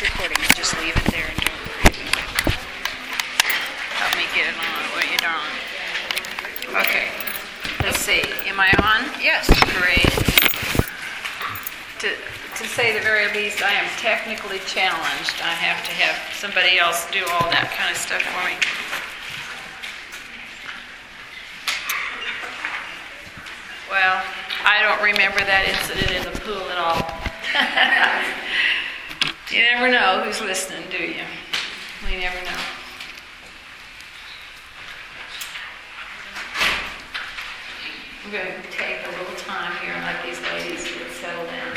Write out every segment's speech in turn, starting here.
recording. Just leave it there and don't worry about it. Help me get it on. What you doing? Okay. Let's see. Am I on? Yes. Great. To say the very least, I am technically challenged. I have to have somebody else do all that kind of stuff for me. Well, I don't remember that incident in the pool at all. You never know who's listening, do you? We never know. I'm going to take a little time here and let these ladies get settled in.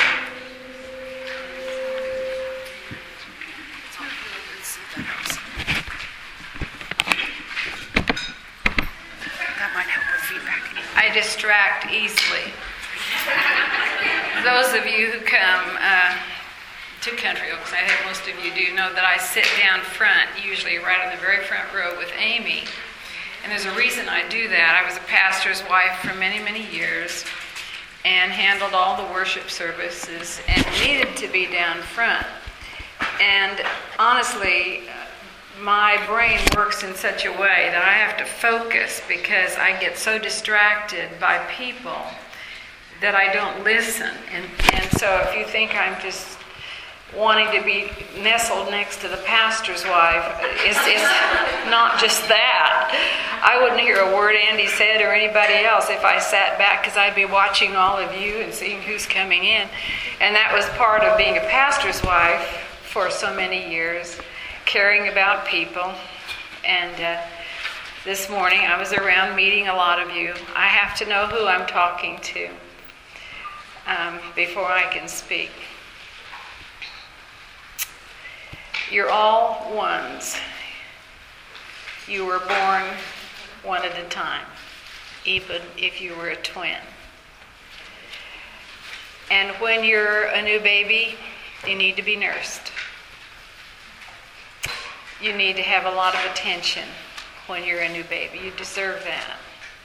That might help with feedback. I distract easily. Those of you who come to Country Oaks, I think most of you do know that I sit down front, usually right on the very front row with Amy. And there's a reason I do that. I was a pastor's wife for many, many years and handled all the worship services and needed to be down front. And honestly, my brain works in such a way that I have to focus because I get so distracted by people that I don't listen. And so if you think I'm just wanting to be nestled next to the pastor's wife, it's not just that. I wouldn't hear a word Andy said or anybody else if I sat back, because I'd be watching all of you and seeing who's coming in. And that was part of being a pastor's wife for so many years, caring about people. And this morning I was around meeting a lot of you. I have to know who I'm talking to before I can speak. You're all ones. You were born one at a time, even if you were a twin. And when you're a new baby, you need to be nursed. You need to have a lot of attention when you're a new baby. You deserve that.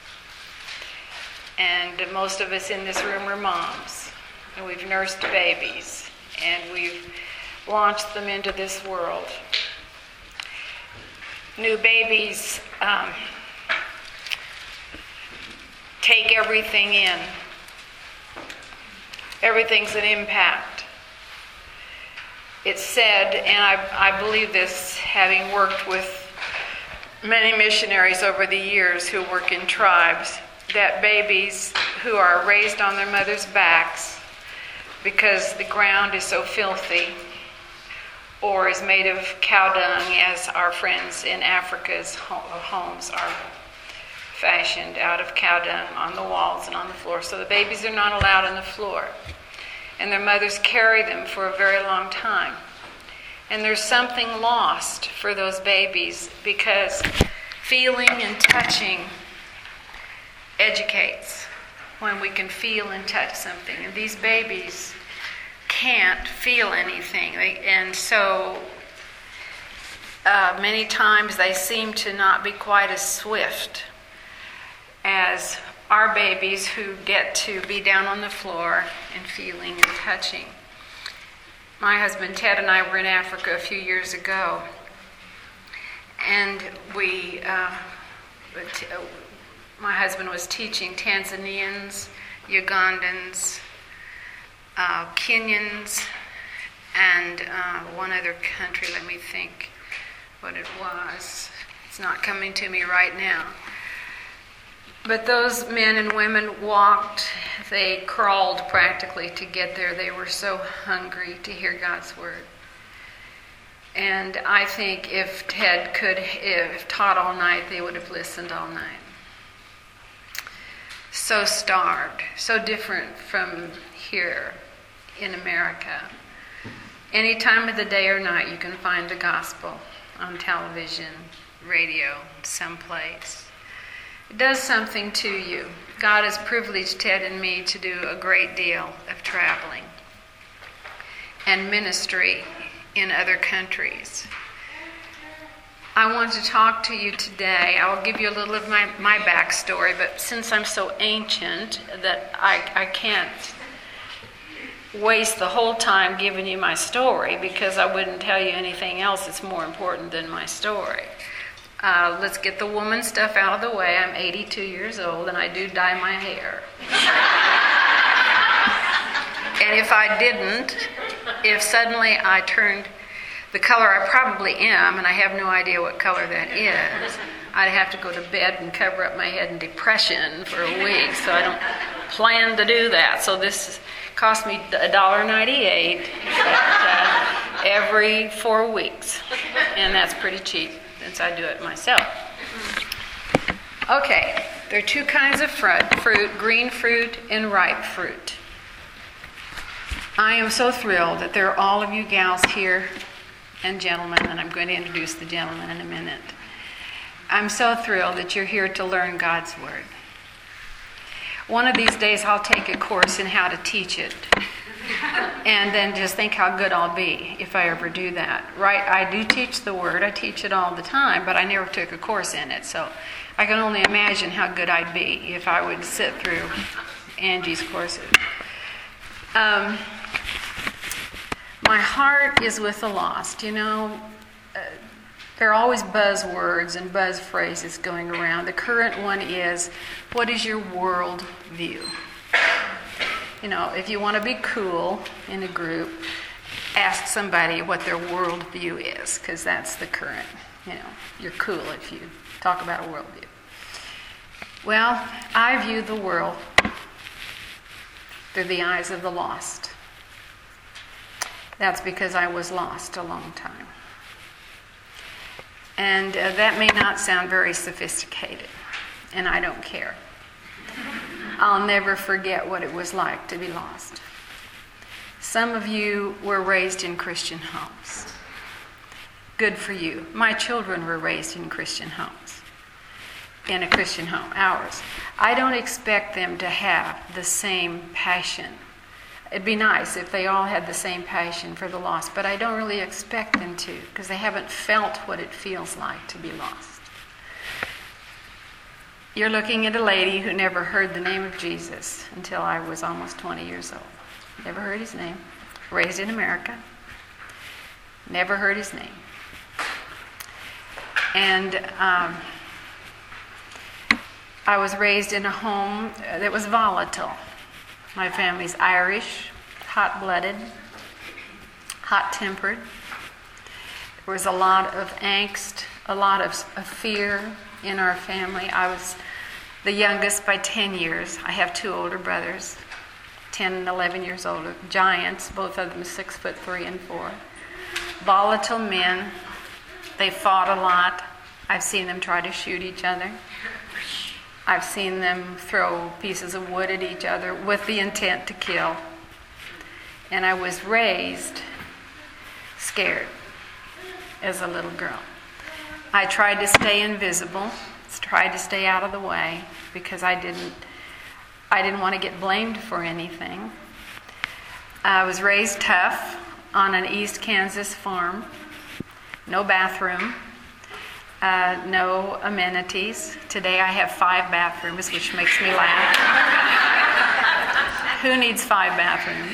And most of us in this room are moms, and we've nursed babies, and we've launched them into this world. New babies take everything in. Everything's an impact. It's said, and I believe this, having worked with many missionaries over the years who work in tribes, that babies who are raised on their mother's backs because the ground is so filthy, or is made of cow dung, as our friends in Africa's homes are fashioned out of cow dung on the walls and on the floor. So the babies are not allowed on the floor. And their mothers carry them for a very long time. And there's something lost for those babies, because feeling and touching educates when we can feel and touch something. And these babies can't feel anything. And so many times they seem to not be quite as swift as our babies who get to be down on the floor and feeling and touching. My husband Ted and I were in Africa a few years ago, and my husband was teaching Tanzanians, Ugandans, Kenyans, and one other country. Let me think what it was. It's not coming to me right now. But those men and women walked, they crawled practically to get there. They were so hungry to hear God's word. And I think if Ted could have taught all night, they would have listened all night. So starved, so different from here in America. Any time of the day or night, you can find the gospel on television, radio, someplace. It does something to you. God has privileged Ted and me to do a great deal of traveling and ministry in other countries. I want to talk to you today. I'll give you a little of my backstory, but since I'm so ancient that I can't waste the whole time giving you my story because I wouldn't tell you anything else that's more important than my story. Let's get the woman stuff out of the way. I'm 82 years old and I do dye my hair. And if I didn't, if suddenly I turned the color I probably am, and I have no idea what color that is, I'd have to go to bed and cover up my head in depression for a week. So I don't plan to do that. So this cost me $1.98 every 4 weeks. And that's pretty cheap since I do it myself. Okay, there are two kinds of fruit, green fruit and ripe fruit. I am so thrilled that there are all of you gals here and gentlemen, and I'm going to introduce the gentlemen in a minute. I'm so thrilled that you're here to learn God's Word. One of these days I'll take a course in how to teach it, and then just think how good I'll be if I ever do that. Right? I do teach the Word, I teach it all the time, but I never took a course in it, so I can only imagine how good I'd be if I would sit through Angie's courses. My heart is with the lost. You know, there are always buzzwords and buzz phrases going around. The current one is, what is your world view? You know, if you want to be cool in a group, ask somebody what their world view is, because that's the current. You know, you're cool if you talk about a world view. Well, I view the world through the eyes of the lost. That's because I was lost a long time. And that may not sound very sophisticated, and I don't care. I'll never forget what it was like to be lost. Some of you were raised in Christian homes. Good for you. My children were raised in Christian homes. In a Christian home, ours. I don't expect them to have the same passion. It'd be nice if they all had the same passion for the lost, but I don't really expect them to, because they haven't felt what it feels like to be lost. You're looking at a lady who never heard the name of Jesus until I was almost 20 years old. Never heard his name. Raised in America. Never heard his name. And I was raised in a home that was volatile. My family's Irish, hot-blooded, hot-tempered. There was a lot of angst, a lot of fear in our family. I was the youngest by 10 years. I have two older brothers, 10 and 11 years older, giants, both of them 6'3" and 4". Volatile men. They fought a lot. I've seen them try to shoot each other. I've seen them throw pieces of wood at each other with the intent to kill. And I was raised scared as a little girl. I tried to stay invisible, tried to stay out of the way because I didn't want to get blamed for anything. I was raised tough on an East Kansas farm. No bathroom. No amenities. Today I have 5 bathrooms, which makes me laugh. Who needs 5 bathrooms?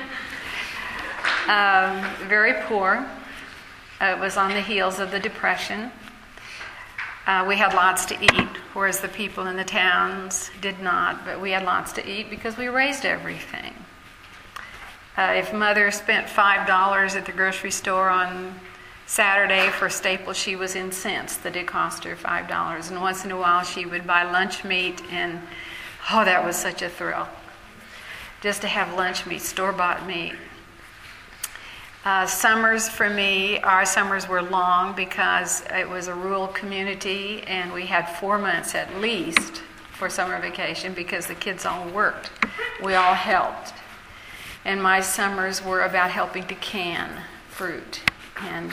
Very poor. It was on the heels of the Depression. We had lots to eat, whereas the people in the towns did not, but we had lots to eat because we raised everything. If Mother spent $5 at the grocery store on Saturday for staples, she was incensed that it cost her $5. And once in a while she would buy lunch meat, and that was such a thrill. Just to have lunch meat, store-bought meat. Summers for me, our summers were long because it was a rural community and we had 4 months at least for summer vacation because the kids all worked. We all helped. And my summers were about helping to can fruit and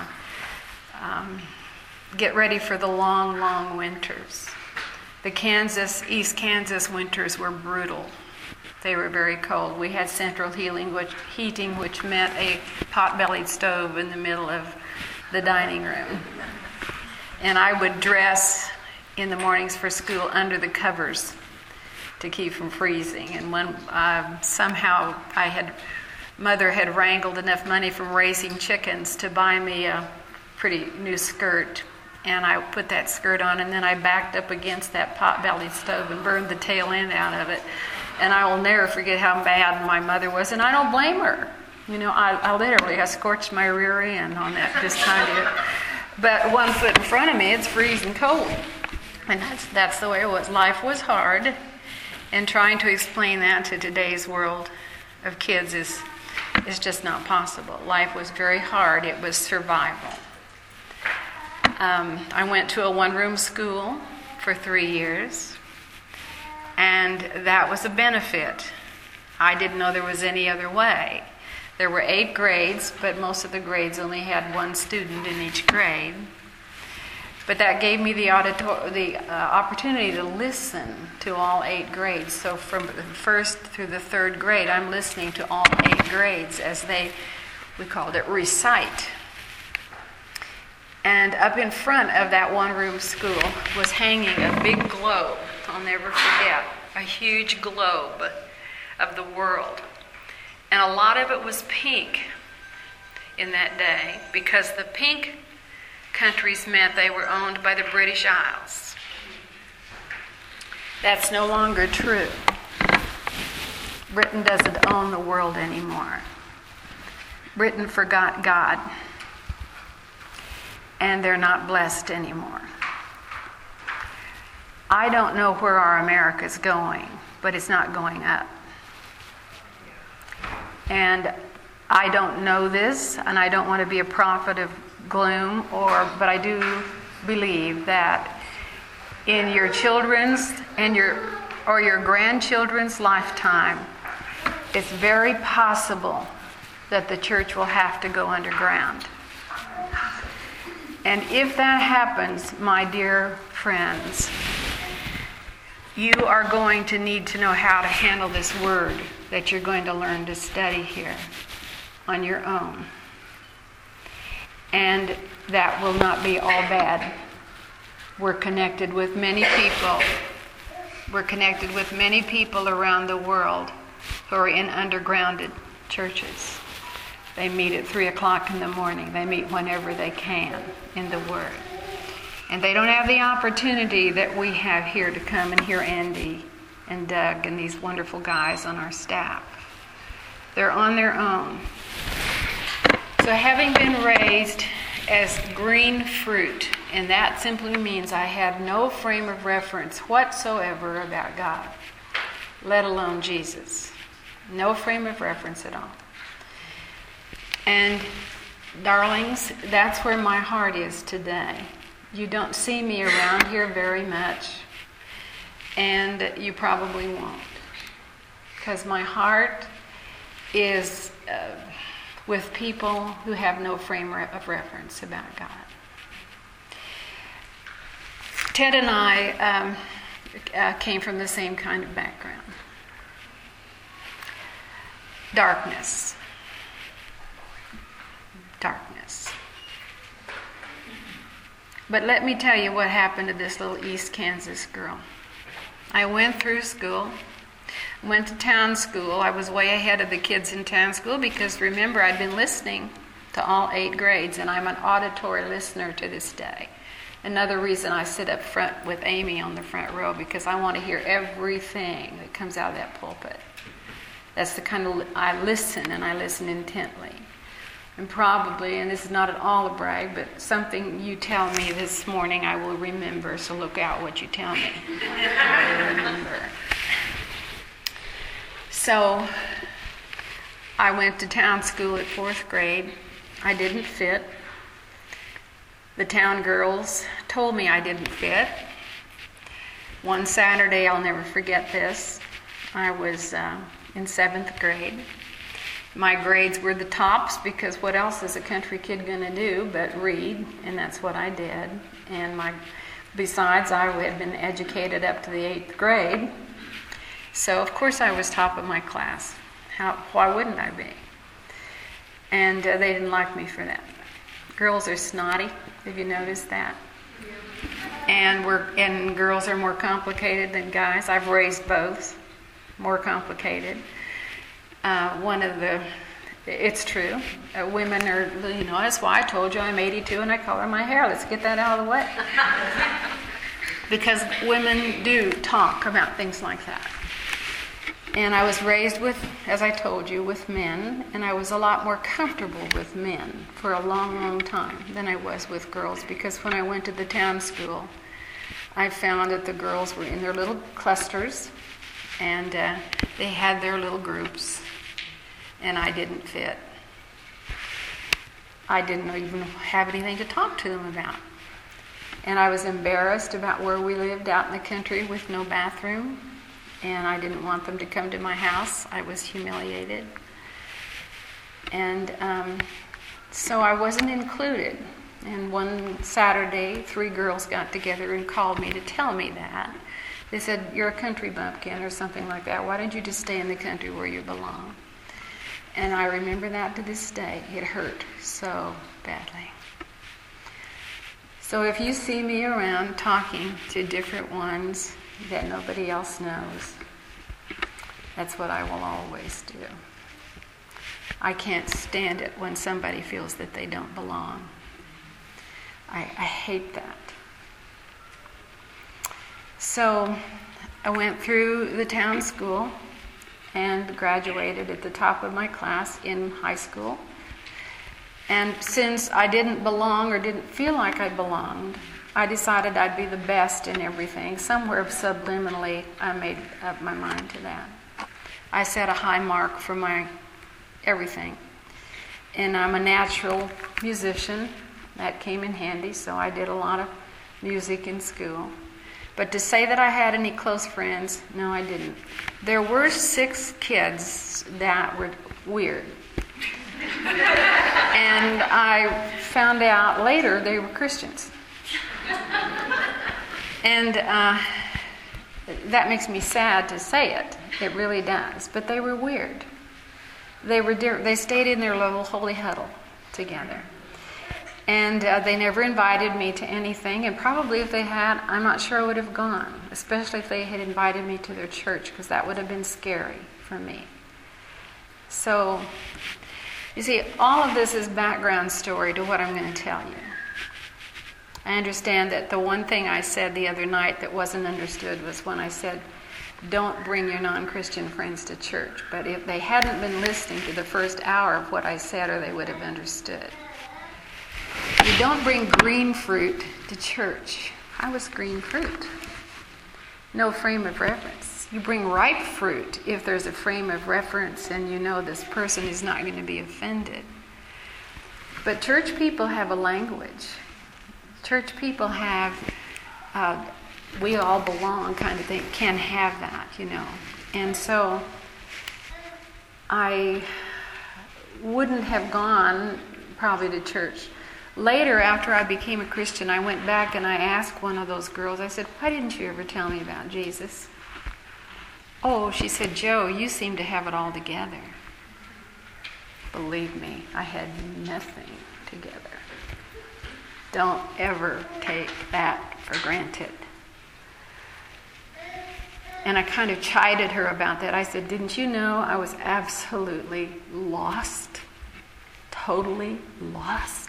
get ready for the long, long winters. The East Kansas winters were brutal. They were very cold. We had central heating, which meant a pot-bellied stove in the middle of the dining room. And I would dress in the mornings for school under the covers to keep from freezing. And when somehow Mother had wrangled enough money from raising chickens to buy me a pretty new skirt. And I put that skirt on, and then I backed up against that pot-bellied stove and burned the tail end out of it. And I will never forget how bad my mother was, and I don't blame her. I scorched my rear end on that this time. But 1 foot in front of me, it's freezing cold. And that's the way it was. Life was hard, and trying to explain that to today's world of kids is just not possible. Life was very hard. It was survival. I went to a one-room school for 3 years, and that was a benefit. I didn't know there was any other way. There were 8 grades, but most of the grades only had 1 student in each grade. But that gave me the opportunity to listen to all 8 grades. So from the 1st through the 3rd grade, I'm listening to all 8 grades as we called it recite. And up in front of that one-room school was hanging a big globe, I'll never forget, a huge globe of the world. And a lot of it was pink in that day, because the pink countries meant they were owned by the British Isles. That's no longer true. Britain doesn't own the world anymore. Britain forgot God, and they're not blessed anymore. I don't know where our America's going, but it's not going up. And I don't know this, and I don't want to be a prophet of gloom, but I do believe that in your children's and your grandchildren's lifetime, it's very possible that the church will have to go underground. And if that happens, my dear friends, you are going to need to know how to handle this word that you're going to learn to study here on your own. And that will not be all bad. We're connected with many people. We're connected with many people around the world who are in undergrounded churches. They meet at 3 o'clock in the morning. They meet whenever they can in the Word. And they don't have the opportunity that we have here to come and hear Andy and Doug and these wonderful guys on our staff. They're on their own. So having been raised as green fruit, and that simply means I had no frame of reference whatsoever about God, let alone Jesus. No frame of reference at all. And darlings, that's where my heart is today. You don't see me around here very much, and you probably won't, because my heart is with people who have no frame of reference about God. Ted and I came from the same kind of background. Darkness. But let me tell you what happened to this little East Kansas girl. I went through school, went to town school. I was way ahead of the kids in town school because, remember, I'd been listening to all 8 grades, and I'm an auditory listener to this day. Another reason I sit up front with Amy on the front row, because I want to hear everything that comes out of that pulpit. That's the kind of, I listen, and I listen intently. And probably, and this is not at all a brag, but something you tell me this morning I will remember, so look out what you tell me. I will remember. So, I went to town school at 4th grade. I didn't fit. The town girls told me I didn't fit. One Saturday, I'll never forget this, I was in 7th grade. My grades were the tops, because what else is a country kid going to do but read? And that's what I did. And besides, I had been educated up to the 8th grade. So, of course, I was top of my class. Why wouldn't I be? And they didn't like me for that. Girls are snotty. Have you noticed that? and girls are more complicated than guys. I've raised both, more complicated. It's true. Women are, that's why I told you I'm 82 and I color my hair. Let's get that out of the way. Because women do talk about things like that. And I was raised with, as I told you, with men, and I was a lot more comfortable with men for a long, long time than I was with girls, because when I went to the town school, I found that the girls were in their little clusters, and they had their little groups, and I didn't fit. I didn't even have anything to talk to them about. And I was embarrassed about where we lived out in the country with no bathroom. And I didn't want them to come to my house. I was humiliated. And so I wasn't included. And one Saturday, 3 girls got together and called me to tell me that. They said, "You're a country bumpkin," or something like that. "Why don't you just stay in the country where you belong?" And I remember that to this day. It hurt so badly. So if you see me around talking to different ones that nobody else knows, that's what I will always do. I can't stand it when somebody feels that they don't belong. I hate that. So I went through the town school and graduated at the top of my class in high school. And since I didn't belong or didn't feel like I belonged, I decided I'd be the best in everything. Somewhere subliminally, I made up my mind to that. I set a high mark for my everything. And I'm a natural musician. That came in handy, so I did a lot of music in school. But to say that I had any close friends, no, I didn't. There were 6 kids that were weird. And I found out later they were Christians. And that makes me sad to say it. It really does. But they were weird. They stayed in their little holy huddle together. And they never invited me to anything. And probably if they had, I'm not sure I would have gone. Especially if they had invited me to their church, because that would have been scary for me. So, you see, all of this is background story to what I'm going to tell you. I understand that the one thing I said the other night that wasn't understood was when I said, don't bring your non-Christian friends to church. But if they hadn't been listening to the first hour of what I said, or they would have understood. You don't bring green fruit to church. I was green fruit. No frame of reference. You bring ripe fruit if there's a frame of reference and you know this person is not going to be offended. But church people have a language. Church people have, we all belong kind of thing, can have that, And so I wouldn't have gone probably to church. Later, after I became a Christian, I went back and I asked one of those girls, I said, "Why didn't you ever tell me about Jesus?" "Oh," she said, "Joe, you seem to have it all together." Believe me, I had nothing together. Don't ever take that for granted. And I kind of chided her about that. I said, "Didn't you know I was absolutely lost? Totally lost?"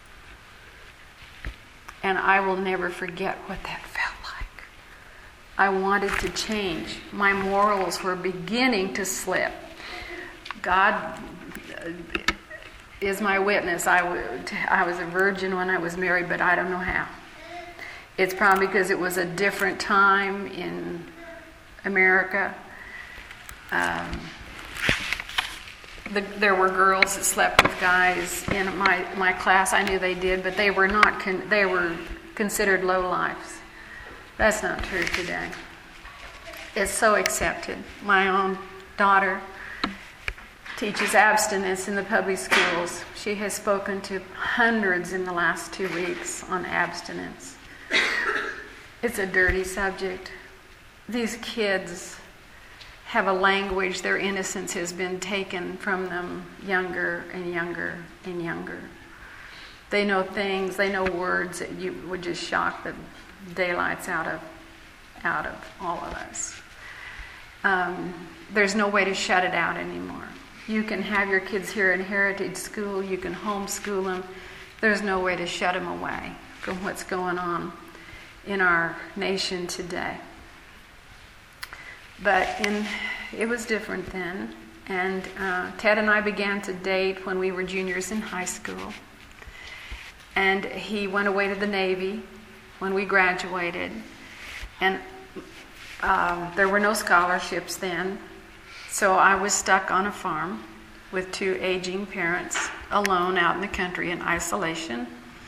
And I will never forget what that felt like. I wanted to change. My morals were beginning to slip. God is my witness. I was a virgin when I was married, but I don't know how. It's probably because it was a different time in America. There were girls that slept with guys in my class. I knew they did, but they were not. They were considered lowlifes. That's not true today. It's so accepted. My own daughter teaches abstinence in the public schools. She has spoken to hundreds in the last 2 weeks on abstinence. It's a dirty subject. These kids have a language, their innocence has been taken from them younger and younger and younger. They know things, they know words that you would just shock the daylights out of all of us. There's no way to shut it out anymore. You can have your kids here in Heritage School. You can homeschool them. There's no way to shut them away from what's going on in our nation today. But it was different then. And Ted and I began to date when we were juniors in high school. And he went away to the Navy when we graduated. And there were no scholarships then. So I was stuck on a farm with two aging parents, alone out in the country in isolation.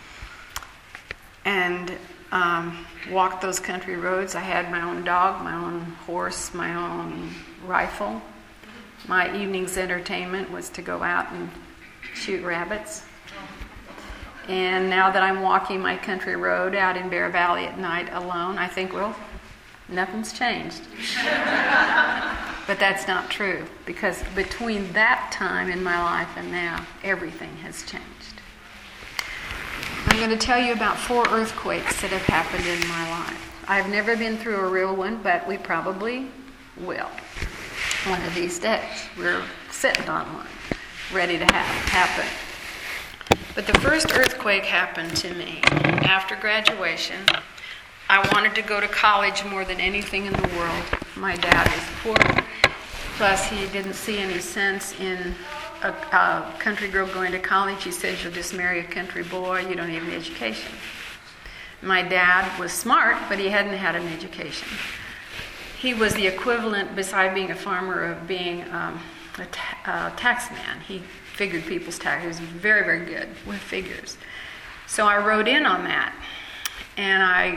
And walked those country roads. I had my own dog, my own horse, my own rifle. My evening's entertainment was to go out and shoot rabbits. And now that I'm walking my country road out in Bear Valley at night alone, I think, well, nothing's changed. But that's not true, because between that time in my life and now, everything has changed. I'm going to tell you about 4 earthquakes that have happened in my life. I've never been through a real one, but we probably will one of these days. We're sitting on one, ready to happen. But the first earthquake happened to me after graduation. I wanted to go to college more than anything in the world. My dad was poor, plus he didn't see any sense in a country girl going to college. He said, you'll just marry a country boy, you don't need an education. My dad was smart, but he hadn't had an education. He was the equivalent, beside being a farmer, of being a tax man. He figured people's taxes. He was very, very good with figures. So I wrote in on that, and I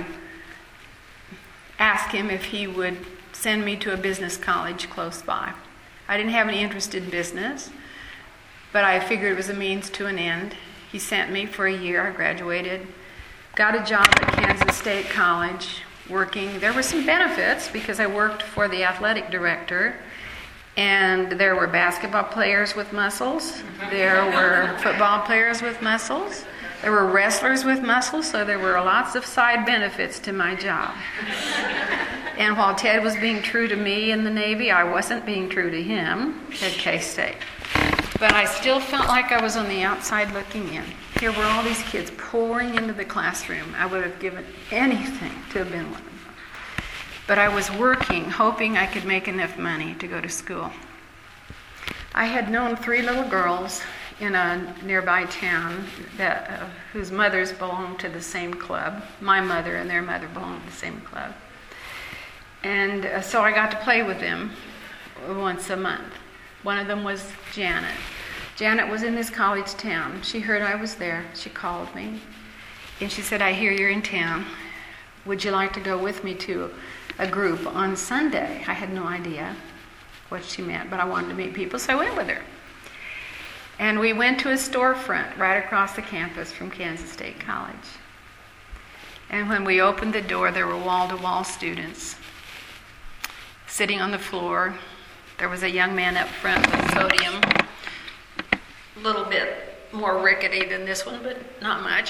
asked him if he would send me to a business college close by. I didn't have any interest in business, but I figured it was a means to an end. He sent me for a year. I graduated, got a job at Kansas State College, working. There were some benefits because I worked for the athletic director, and there were basketball players with muscles. There were football players with muscles. There were wrestlers with muscles, so there were lots of side benefits to my job. And while Ted was being true to me in the Navy, I wasn't being true to him at K-State. But I still felt like I was on the outside looking in. Here were all these kids pouring into the classroom. I would have given anything to have been one of them. But I was working, hoping I could make enough money to go to school. I had known 3 little girls in a nearby town whose mothers belonged to the same club. My mother and their mother belonged to the same club. And so I got to play with them once a month. One of them was Janet. Janet was in this college town. She heard I was there. She called me. And she said, I hear you're in town. Would you like to go with me to a group on Sunday? I had no idea what she meant, but I wanted to meet people, so I went with her. And we went to a storefront right across the campus from Kansas State College. And when we opened the door, there were wall-to-wall students sitting on the floor. There was a young man up front with sodium, a little bit more rickety than this one, but not much.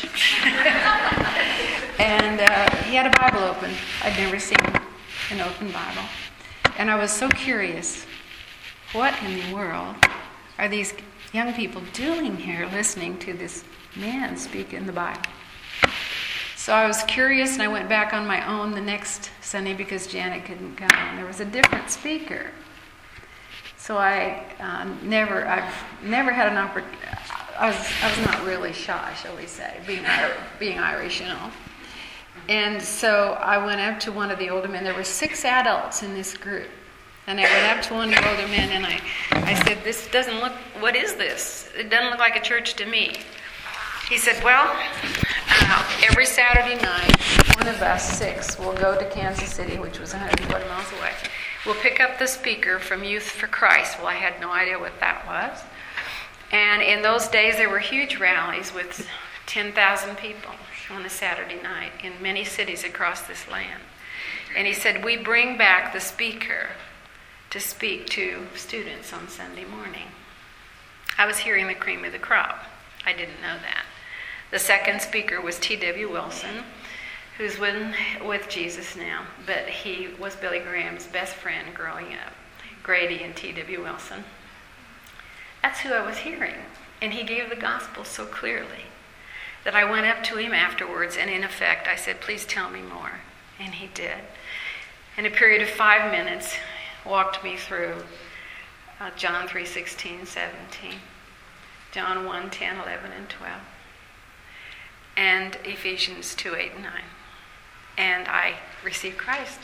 And he had a Bible open. I'd never seen an open Bible. And I was so curious, what in the world are these young people doing here listening to this man speak in the Bible? So I was curious, and I went back on my own the next Sunday because Janet couldn't come. And there was a different speaker. So I've never had an opportunity. I was not really shy, shall we say, being Irish, you know. And so I went up to one of the older men. There were 6 adults in this group. And I went up to one of the older men and I said, this doesn't look, what is this? It doesn't look like a church to me. He said, well, every Saturday night, one of us 6 will go to Kansas City, which was 140 miles away. We'll pick up the speaker from Youth for Christ. Well, I had no idea what that was. And in those days, there were huge rallies with 10,000 people on a Saturday night in many cities across this land. And he said, we bring back the speaker to speak to students on Sunday morning. I was hearing the cream of the crop. I didn't know that. The second speaker was T.W. Wilson, who's with Jesus now, but he was Billy Graham's best friend growing up, Grady and T.W. Wilson. That's who I was hearing. And he gave the gospel so clearly that I went up to him afterwards, and in effect I said, please tell me more. And he did. In a period of 5 minutes, walked me through John 3:16, 17, John 1, 10, 11, and 12, and Ephesians 2, 8, and 9. And I received Christ.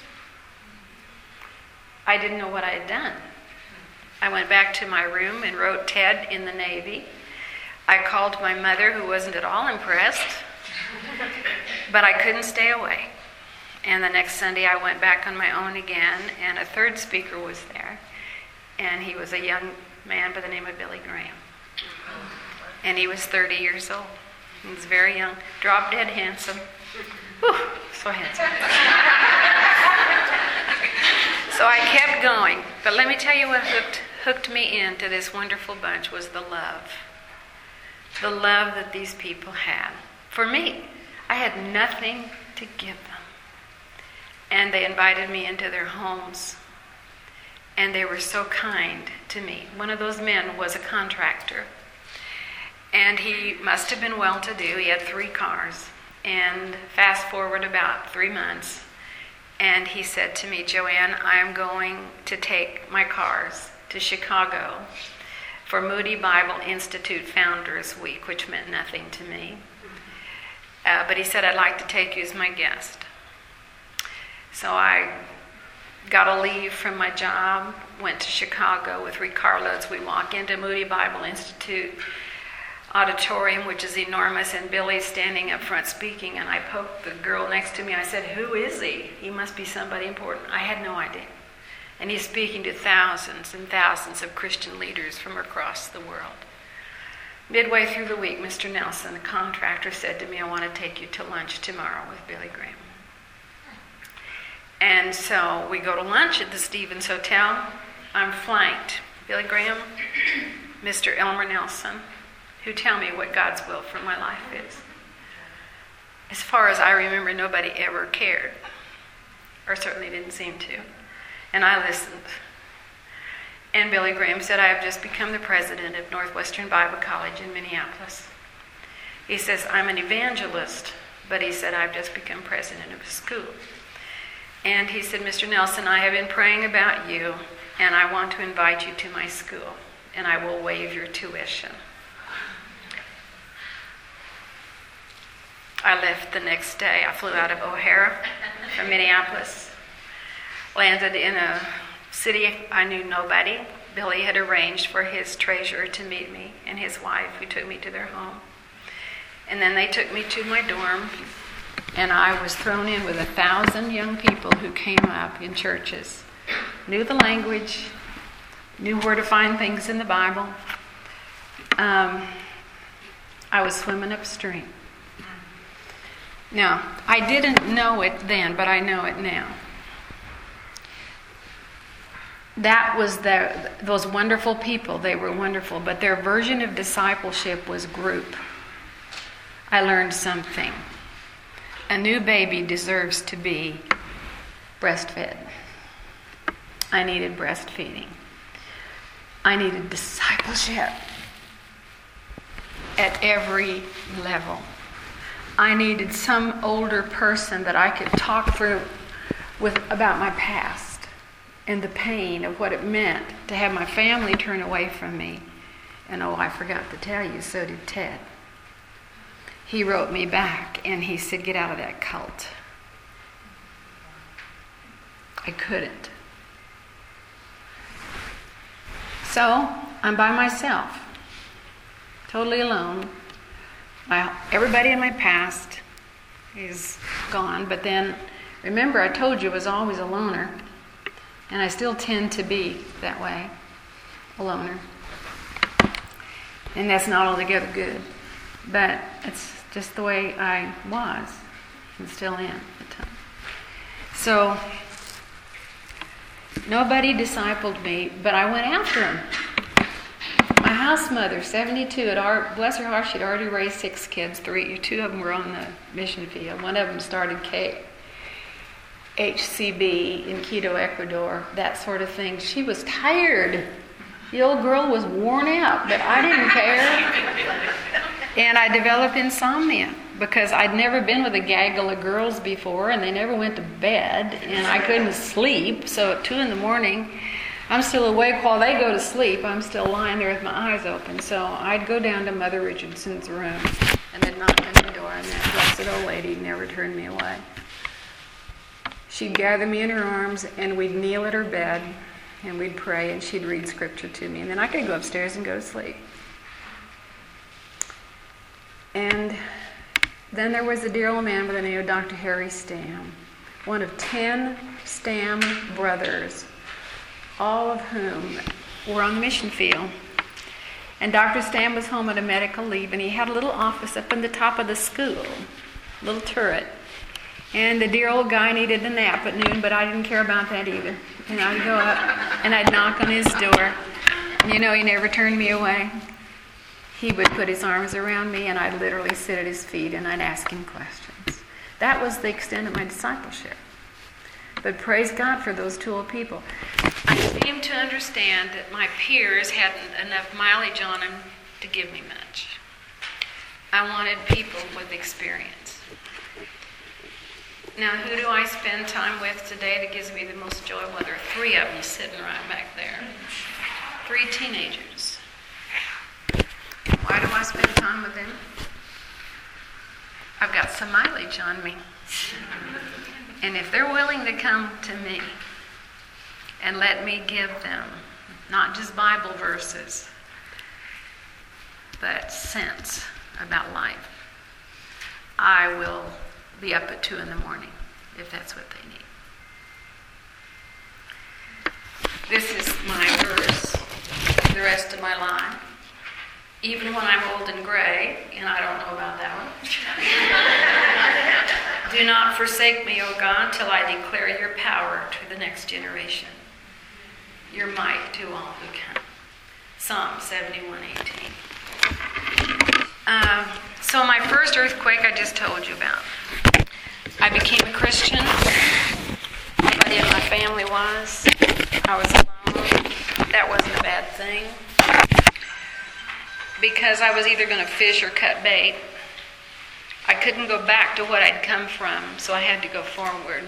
I didn't know what I had done. I went back to my room and wrote Ted in the Navy. I called my mother, who wasn't at all impressed, but I couldn't stay away. And the next Sunday I went back on my own again, and a third speaker was there, and he was a young man by the name of Billy Graham. And he was 30 years old. He was very young, drop dead handsome. Whew, so handsome. So I kept going. But let me tell you what hooked me into this wonderful bunch was the love. The love that these people had. For me, I had nothing to give them. And they invited me into their homes. And they were so kind to me. One of those men was a contractor. And he must have been well-to-do. He had 3 cars. And fast forward about 3 months, and he said to me, Joanne, I'm going to take my cars to Chicago for Moody Bible Institute Founders Week, which meant nothing to me. But he said, I'd like to take you as my guest. So I got a leave from my job, went to Chicago with 3 carloads. We walk into Moody Bible Institute auditorium, which is enormous, and Billy's standing up front speaking, and I poked the girl next to me. I said, who is he? He must be somebody important. I had no idea. And he's speaking to thousands and thousands of Christian leaders from across the world. Midway through the week, Mr. Nelson, the contractor, said to me, I want to take you to lunch tomorrow with Billy Graham. And so we go to lunch at the Stevens Hotel. I'm flanked. Billy Graham, Mr. Elmer Nelson, who tell me what God's will for my life is. As far as I remember, nobody ever cared, or certainly didn't seem to. And I listened. And Billy Graham said, I have just become the president of Northwestern Bible College in Minneapolis. He says, I'm an evangelist, but he said, I've just become president of a school. And he said, Mr. Nelson, I have been praying about you, and I want to invite you to my school, and I will waive your tuition. I left the next day. I flew out of O'Hara from Minneapolis, landed in a city I knew nobody. Billy had arranged for his treasurer to meet me and his wife, who took me to their home. And then they took me to my dorm, and I was thrown in with 1,000 young people who came up in churches, knew the language, knew where to find things in the Bible. I was swimming upstream. Now, I didn't know it then, but I know it now. That was those wonderful people. They were wonderful, but their version of discipleship was group. I learned something. A new baby deserves to be breastfed. I needed breastfeeding. I needed discipleship at every level. I needed some older person that I could talk through with about my past and the pain of what it meant to have my family turn away from me. And I forgot to tell you, so did Ted. He wrote me back and he said, get out of that cult. I couldn't. So I'm by myself, totally alone. Everybody in my past is gone, but then remember I told you I was always a loner, and I still tend to be that way, a loner. And that's not altogether good, but it's just the way I was and still am at the time. So nobody discipled me, but I went after him. My house mother, 72. Bless her heart, she'd already raised 6 kids. 2 of them were on the mission field. One of them started HCB in Quito, Ecuador, that sort of thing. She was tired. The old girl was worn out, but I didn't care. And I developed insomnia because I'd never been with a gaggle of girls before, and they never went to bed, and I couldn't sleep. So at 2 in the morning, I'm still awake while they go to sleep. I'm still lying there with my eyes open. So I'd go down to Mother Richardson's room and then knock on the door, and that blessed old lady never turned me away. She'd gather me in her arms, and we'd kneel at her bed, and we'd pray, and she'd read scripture to me, and then I could go upstairs and go to sleep. And then there was a dear old man by the name of Dr. Harry Stam, one of 10 Stam brothers, all of whom were on the mission field. And Dr. Stam was home on a medical leave, and he had a little office up in the top of the school, a little turret. And the dear old guy needed a nap at noon, but I didn't care about that either. And I'd go up and I'd knock on his door. And he never turned me away. He would put his arms around me, and I'd literally sit at his feet, and I'd ask him questions. That was the extent of my discipleship. But praise God for those 2 old people. I came to understand that my peers hadn't enough mileage on them to give me much. I wanted people with experience. Now, who do I spend time with today that gives me the most joy? Well, there are 3 of them sitting right back there. 3 teenagers. Why do I spend time with them? I've got some mileage on me. And if they're willing to come to me and let me give them not just Bible verses, but sense about life, I will be up at 2 in the morning if that's what they need. This is my verse for the rest of my life. Even when I'm old and gray, and I don't know about that one. Do not forsake me, O God, till I declare your power to the next generation, your might to all who come. Psalm 71:18. So my first earthquake I just told you about. I became a Christian. Nobody in my family was. I was alone. That wasn't a bad thing, because I was either going to fish or cut bait. I couldn't go back to what I'd come from, so I had to go forward.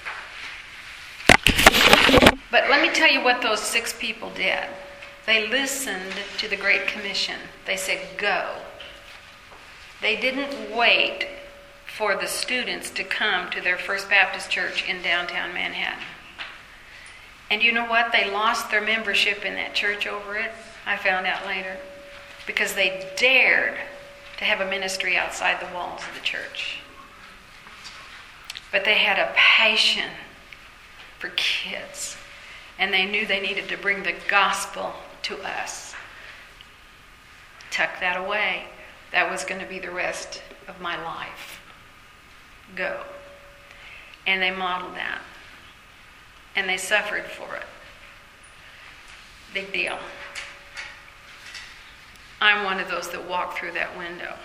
But let me tell you what those 6 people did. They listened to the Great Commission. They said, go. They didn't wait for the students to come to their First Baptist Church in downtown Manhattan. And you know what? They lost their membership in that church over it. I found out later. Because they dared to have a ministry outside the walls of the church. But they had a passion for kids. And they knew they needed to bring the gospel to us. Tuck that away. That was going to be the rest of my life. Go. And they modeled that. And they suffered for it. Big deal. I'm one of those that walked through that window.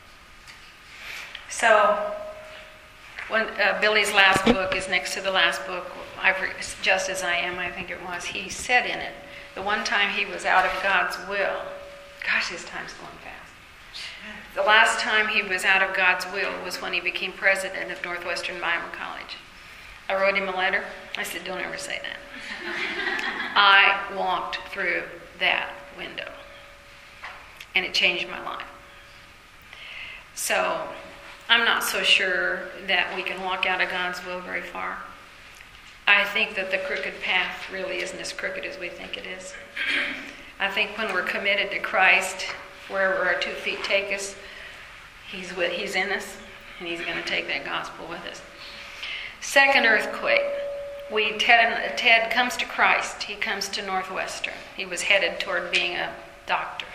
So, when Billy's last book is next to the last book, Just As I Am, I think it was, he said in it, the one time he was out of God's will, gosh, this time's going fast. The last time he was out of God's will was when he became president of Northwestern Bible College. I wrote him a letter. I said, don't ever say that. I walked through that window. And it changed my life. So, I'm not so sure that we can walk out of God's will very far. I think that the crooked path really isn't as crooked as we think it is. I think when we're committed to Christ, wherever our 2 feet take us, He's in us, and He's going to take that gospel with us. Second earthquake. Ted comes to Christ. He comes to Northwestern. He was headed toward being a doctor.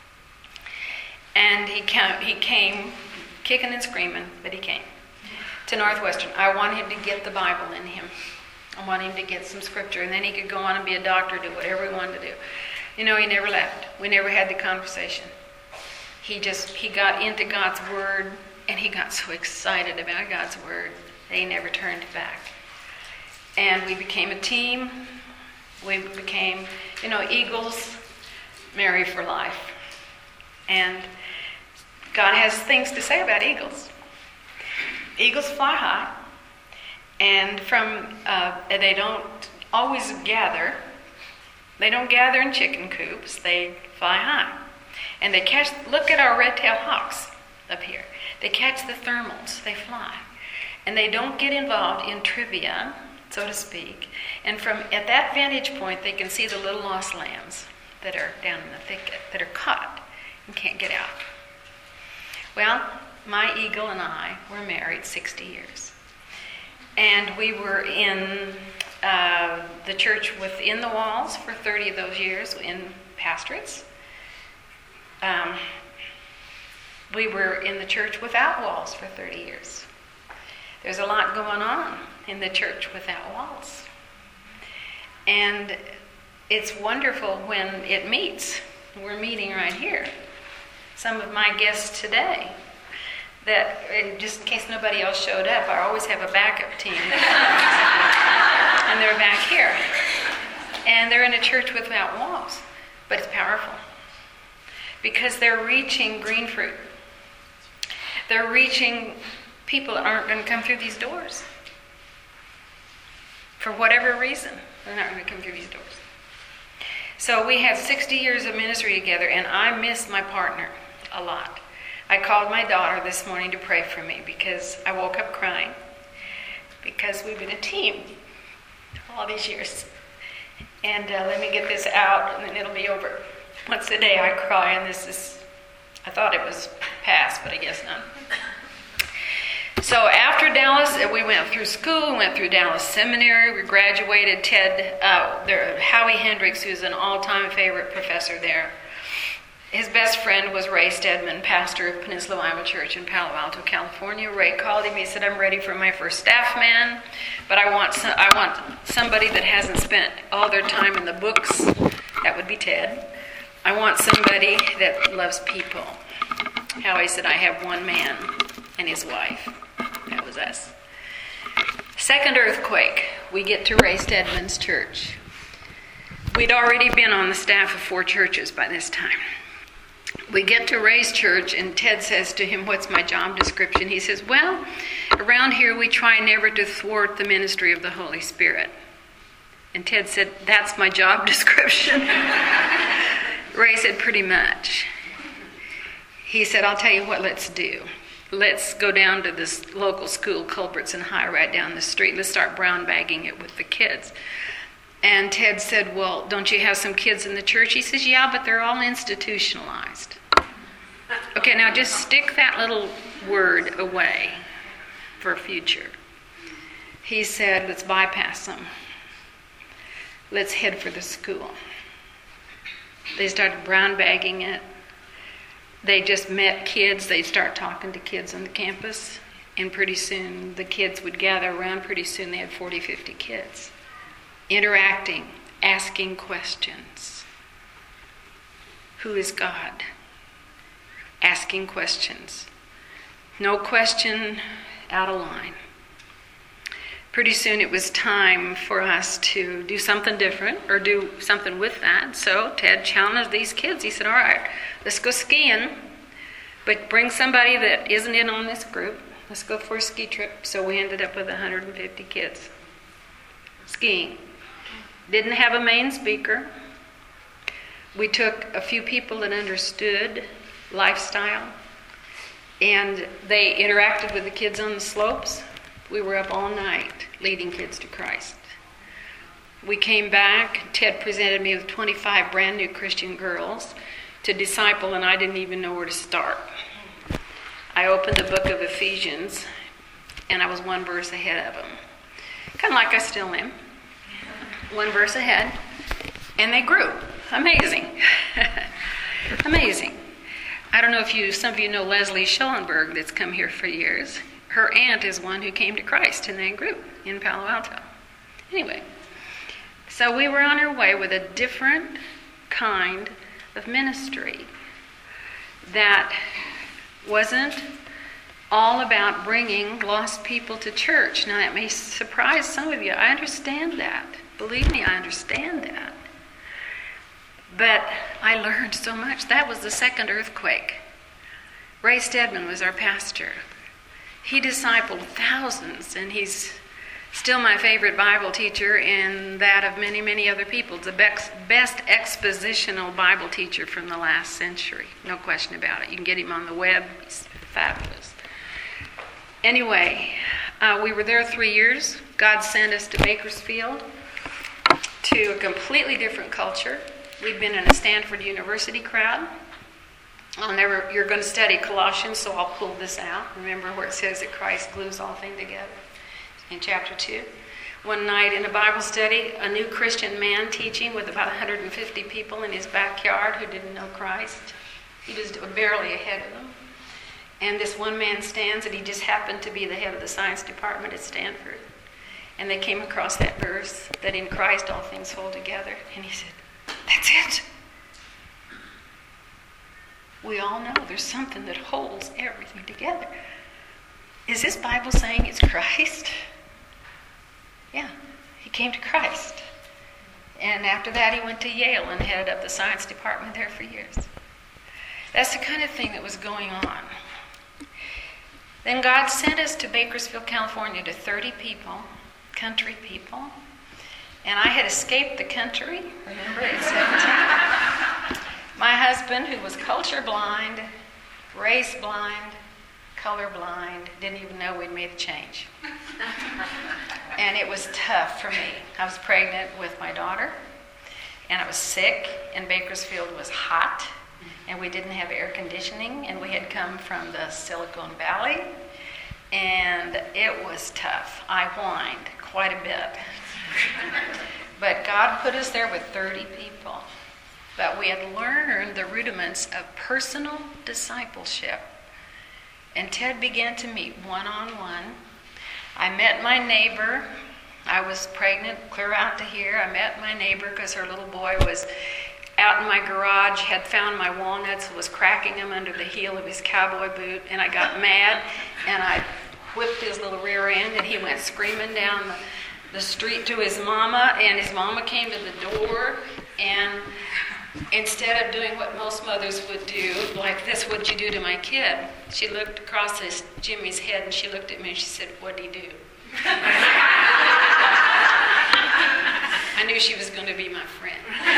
And he came kicking and screaming, but he came to Northwestern. I want him to get the Bible in him. I want him to get some scripture, and then he could go on and be a doctor, do whatever he wanted to do. He never left. We never had the conversation. He got into God's Word, and he got so excited about God's Word that he never turned back. And we became a team. We became, eagles marry for life. And God has things to say about eagles. Eagles fly high, and they don't always gather. They don't gather in chicken coops. They fly high. And look at our red-tailed hawks up here. They catch the thermals. They fly. And they don't get involved in trivia, so to speak. And at that vantage point, they can see the little lost lambs that are down in the thicket, that are caught and can't get out. Well, my eagle and I were married 60 years. And we were in the church within the walls for 30 of those years in pastorates. We were in the church without walls for 30 years. There's a lot going on in the church without walls. And it's wonderful when it meets. We're meeting right here. Some of my guests today, that just in case nobody else showed up, I always have a backup team. And they're back here. And they're in a church without walls. But it's powerful. Because they're reaching green fruit. They're reaching people that aren't going to come through these doors. For whatever reason, they're not going to come through these doors. So we have 60 years of ministry together, and I miss my partner a lot. I called my daughter this morning to pray for me because I woke up crying. Because we've been a team all these years. And let me get this out, and then it'll be over. Once a day I cry, and I thought it was past, but I guess not. So after Dallas, we went through school, went through Dallas Seminary, we graduated. Howie Hendricks, who's an all-time favorite professor there, his best friend was Ray Stedman, pastor of Peninsula Bible Church in Palo Alto, California. Ray called him, he said, I'm ready for my first staff man, but I want somebody that hasn't spent all their time in the books. That would be Ted. I want somebody that loves people. Howie said, I have one man and his wife. That was us. Second earthquake, we get to Ray Stedman's church. We'd already been on the staff of 4 churches by this time. We get to Ray's church, and Ted says to him, what's my job description? He says, well, around here we try never to thwart the ministry of the Holy Spirit. And Ted said, that's my job description. Ray said, pretty much. He said, I'll tell you what let's do. Let's go down to this local school, Culbertson High, right down the street. Let's start brown bagging it with the kids. And Ted said, well, don't you have some kids in the church? He says, yeah, but they're all institutionalized. Okay, now just stick that little word away for future. He said, let's bypass them. Let's head for the school. They started brown bagging it. They just met kids. They'd start talking to kids on the campus. And pretty soon the kids would gather around. Pretty soon they had 40, 50 kids. Interacting, asking questions. Who is God? Asking questions. No question out of line. Pretty soon it was time for us to do something different or do something with that. So Ted challenged these kids. He said, all right, let's go skiing, but bring somebody that isn't in on this group. Let's go for a ski trip. So we ended up with 150 kids skiing. Didn't have a main speaker. We took a few people that understood lifestyle, and they interacted with the kids on the slopes. We were up all night leading kids to Christ. We came back. Ted presented me with 25 brand new Christian girls to disciple, and I didn't even know where to start. I opened the book of Ephesians, and I was one verse ahead of them. Kind of like I still am. One verse ahead, and they grew. Amazing. Amazing. I don't know if some of you know Leslie Schellenberg that's come here for years. Her aunt is one who came to Christ in that group in Palo Alto. Anyway, so we were on our way with a different kind of ministry that wasn't all about bringing lost people to church. Now, that may surprise some of you. I understand that. Believe me, I understand that. But I learned so much. That was the second earthquake. Ray Stedman was our pastor. He discipled thousands, and he's still my favorite Bible teacher and that of many, many other people. The best expositional Bible teacher from the last century. No question about it. You can get him on the web. He's fabulous. Anyway, we were there 3 years. God sent us to Bakersfield, to a completely different culture. We'd been in a Stanford University crowd. You're going to study Colossians, so I'll pull this out. Remember where it says that Christ glues all things together in chapter 2. One night in a Bible study, a new Christian man teaching with about 150 people in his backyard who didn't know Christ. He was barely ahead of them. And this one man stands, and he just happened to be the head of the science department at Stanford. And they came across that verse, that in Christ all things hold together. And he said, "That's it. We all know there's something that holds everything together. Is this Bible saying it's Christ?" Yeah, he came to Christ. And after that, he went to Yale and headed up the science department there for years. That's the kind of thing that was going on. Then God sent us to Bakersfield, California, to 30 people, country people. And I had escaped the country, remember, at 17. My husband, who was culture blind, race blind, color blind, didn't even know we'd made a change. And it was tough for me. I was pregnant with my daughter, and I was sick, and Bakersfield was hot, and we didn't have air conditioning, and we had come from the Silicon Valley, and it was tough. I whined quite a bit. But God put us there with 30 people. But we had learned the rudiments of personal discipleship. And Ted began to meet one-on-one. I met my neighbor. I was pregnant, clear out to here. I met my neighbor because her little boy was out in my garage, had found my walnuts, was cracking them under the heel of his cowboy boot, and I got mad, and I whipped his little rear end, and he went screaming down the street to his mama, and his mama came to the door, and instead of doing what most mothers would do, like this, "What'd you do to my kid?" she looked across his Jimmy's head, and she looked at me, and she said, "What'd he do?" I knew she was going to be my friend.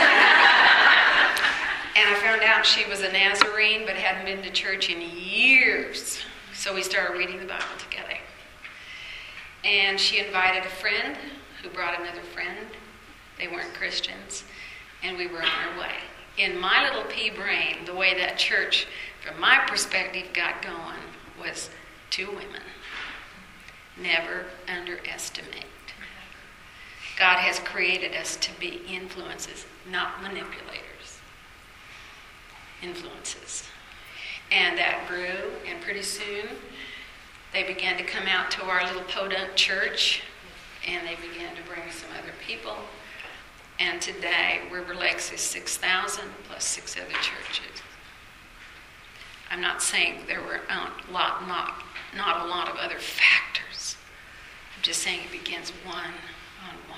And I found out she was a Nazarene, but hadn't been to church in years. So we started reading the Bible together. And she invited a friend who brought another friend. They weren't Christians. And we were on our way. In my little pea brain, the way that church, from my perspective, got going was 2 women. Never underestimate. God has created us to be influences, not manipulators. Influences. And that grew, and pretty soon they began to come out to our little podunk church, and they began to bring some other people. And today, River Lakes is 6,000 plus 6 other churches. I'm not saying there were not a lot of other factors. I'm just saying it begins one on one.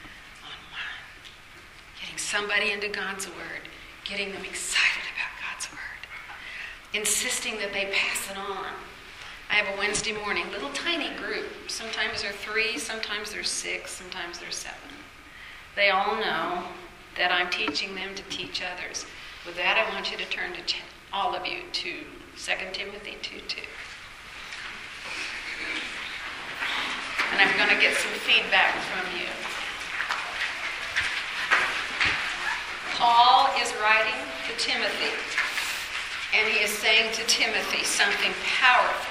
Getting somebody into God's Word, getting them excited about God's Word, insisting that they pass it on. I have a Wednesday morning, little tiny group. Sometimes they're 3, sometimes they're 6, sometimes they're 7. They all know that I'm teaching them to teach others. With that, I want you to turn to all of you to 2 Timothy 2:2. And I'm going to get some feedback from you. Paul is writing to Timothy, and he is saying to Timothy something powerful.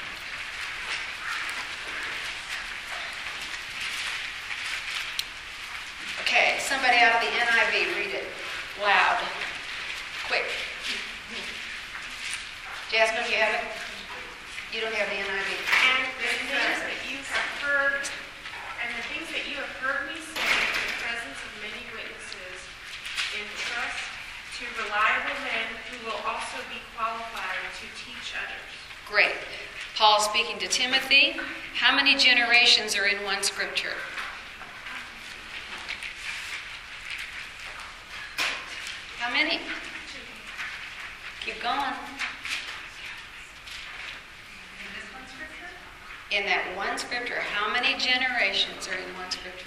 Okay, somebody out of the NIV, read it loud, quick. Jasmine, you have it? You don't have the NIV. And the things that you have heard, and the things that you have heard me say in the presence of many witnesses, entrust to reliable men who will also be qualified to teach others. Great. Paul speaking to Timothy. How many generations are in one scripture? How many? Keep going. In that one scripture, how many generations are in one scripture?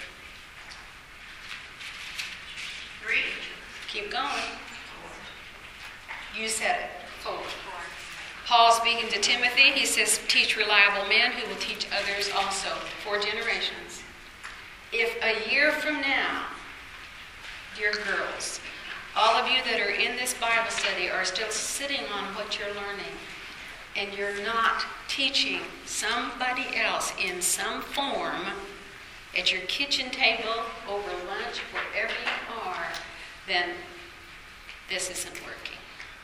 3. Keep going. You said it. 4. Paul speaking to Timothy, he says, teach reliable men who will teach others also. 4 generations. If a year from now, dear girls, all of you that are in this Bible study are still sitting on what you're learning, and you're not teaching somebody else in some form at your kitchen table, over lunch, wherever you are, then this isn't working.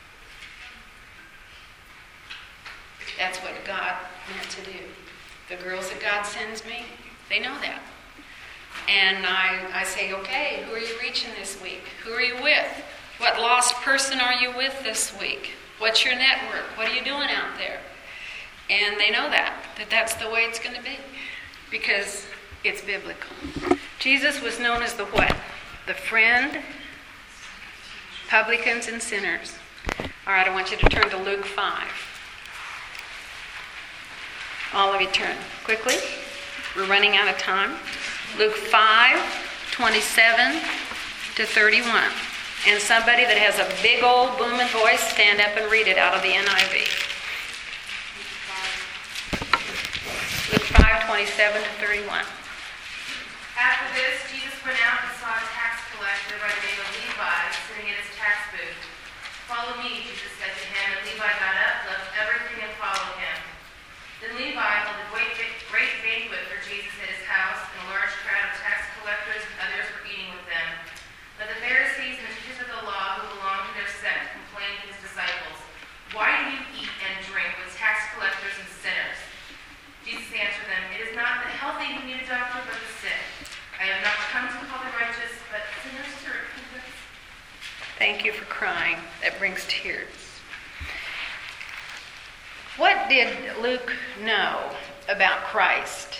That's what God meant to do. The girls that God sends me, they know that. And I say, okay, who are you reaching this week? Who are you with? What lost person are you with this week? What's your network? What are you doing out there? And they know that's the way it's going to be, because it's biblical. Jesus was known as the what? The friend, publicans, and sinners. All right, I want you to turn to Luke 5. All of you turn quickly. We're running out of time. Luke 5:27 to 31. And somebody that has a big old booming voice, stand up and read it out of the NIV. Luke 5:27 to 31. After this, Jesus went out and saw a tax collector by the name of Levi sitting at his tax booth. Follow me, Jesus said to him, and Levi got up, left everything, and followed him. Then Levi held a great banquet for Jesus at his house, and a large crowd of tax collectors and others were eating with them. But the Pharisees and the teachers of the law who belonged to their sect complained to his disciples, "Why do you eat and drink with tax collectors and sinners?" Jesus answered them, "It is not the healthy who need a doctor, but the sick. I have not come to call the righteous, but sinners to repentance." Thank you for crying. That brings tears. What did Luke know about Christ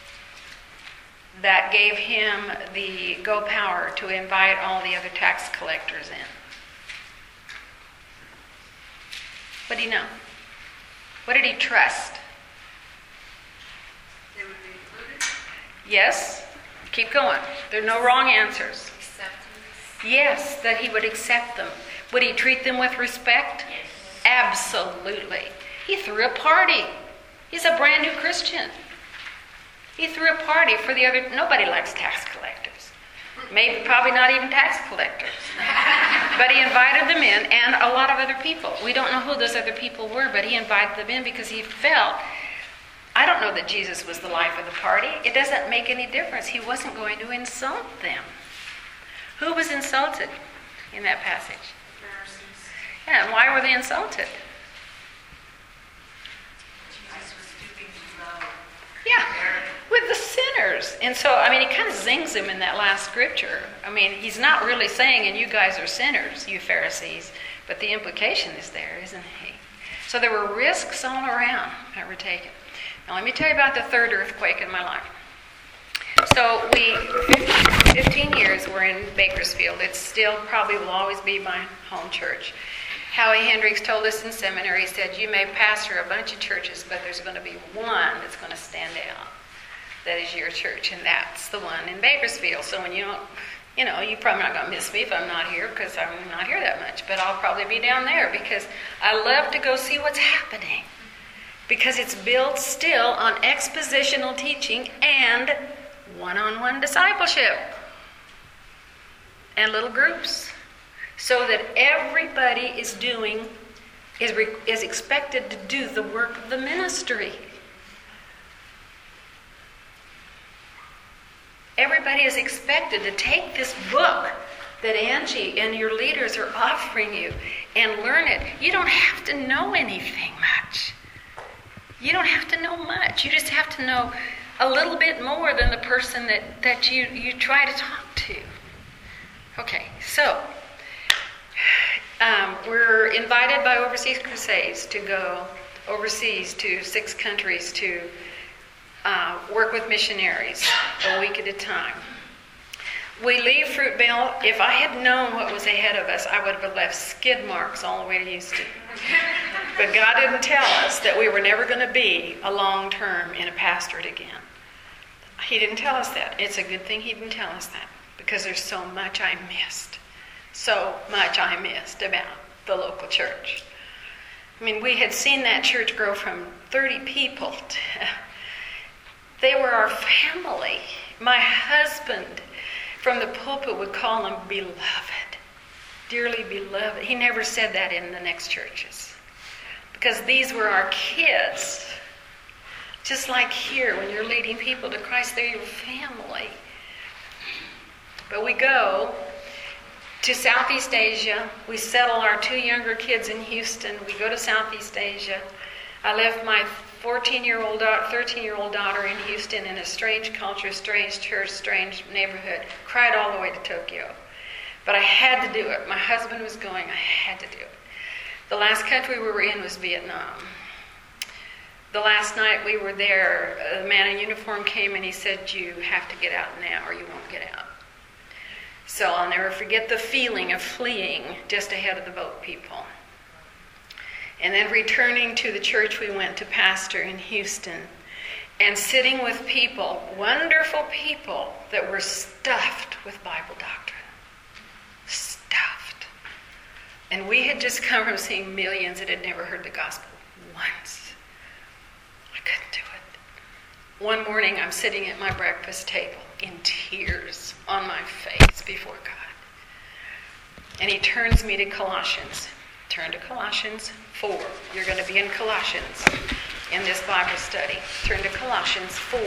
that gave him the go power to invite all the other tax collectors in? What did he know? What did he trust? They would be included. Yes. Keep going. There are no wrong answers. Acceptance. Yes, that he would accept them. Would he treat them with respect? Yes. Absolutely. He threw a party. He's a brand new Christian. He threw a party for the other. Nobody likes tax collectors. Maybe, probably not even tax collectors. But he invited them in, and a lot of other people. We don't know who those other people were, but he invited them in because he felt, I don't know that Jesus was the life of the party. It doesn't make any difference. He wasn't going to insult them. Who was insulted in that passage? Pharisees. Yeah, and why were they insulted? Jesus was stooping to low. Yeah, with the sinners. And so, I mean, he kind of zings them in that last scripture. I mean, he's not really saying, and you guys are sinners, you Pharisees, but the implication is there, isn't he? So there were risks all around that were taken. Now, let me tell you about the third earthquake in my life. So 15 years we're in Bakersfield. It still probably will always be my home church. Howie Hendricks told us in seminary, he said, you may pastor a bunch of churches, but there's going to be one that's going to stand out. That is your church, and that's the one in Bakersfield. So when you're probably not going to miss me if I'm not here, because I'm not here that much, but I'll probably be down there because I love to go see what's happening. Because it's built still on expositional teaching and one-on-one discipleship and little groups, so that everybody is expected to do the work of the ministry. Everybody is expected to take this book that Angie and your leaders are offering you and learn it. You don't have to know anything much. You don't have to know much. You just have to know a little bit more than the person that you try to talk to. Okay, so We're invited by Overseas Crusades to go overseas to 6 countries to work with missionaries a week at a time. We leave Fruitvale. If I had known what was ahead of us, I would have left skid marks all the way to Houston. But God didn't tell us that we were never going to be a long term in a pastorate again. He didn't tell us that. It's a good thing He didn't tell us that, because there's so much I missed. So much I missed about the local church. I mean, we had seen that church grow from 30 people to... They were our family. My husband from the pulpit would call them beloved, dearly beloved. He never said that in the next churches, because these were our kids. Just like here, when you're leading people to Christ, they're your family. But we go to Southeast Asia. We settle our 2 younger kids in Houston. We go to Southeast Asia. I left my 13-year-old daughter in Houston in a strange culture, strange church, strange neighborhood. Cried all the way to Tokyo. But I had to do it. My husband was going. I had to do it. The last country we were in was Vietnam. The last night we were there, a man in uniform came and he said, "You have to get out now or you won't get out." So I'll never forget the feeling of fleeing just ahead of the boat people. And then returning to the church we went to pastor in Houston and sitting with people, wonderful people that were stuffed with Bible doctrine. Stuffed. And we had just come from seeing millions that had never heard the gospel once. I couldn't do it. One morning I'm sitting at my breakfast table in tears on my face before God. And He turns me to Colossians. Turn to Colossians 4. You're going to be in Colossians in this Bible study. Turn to Colossians 4,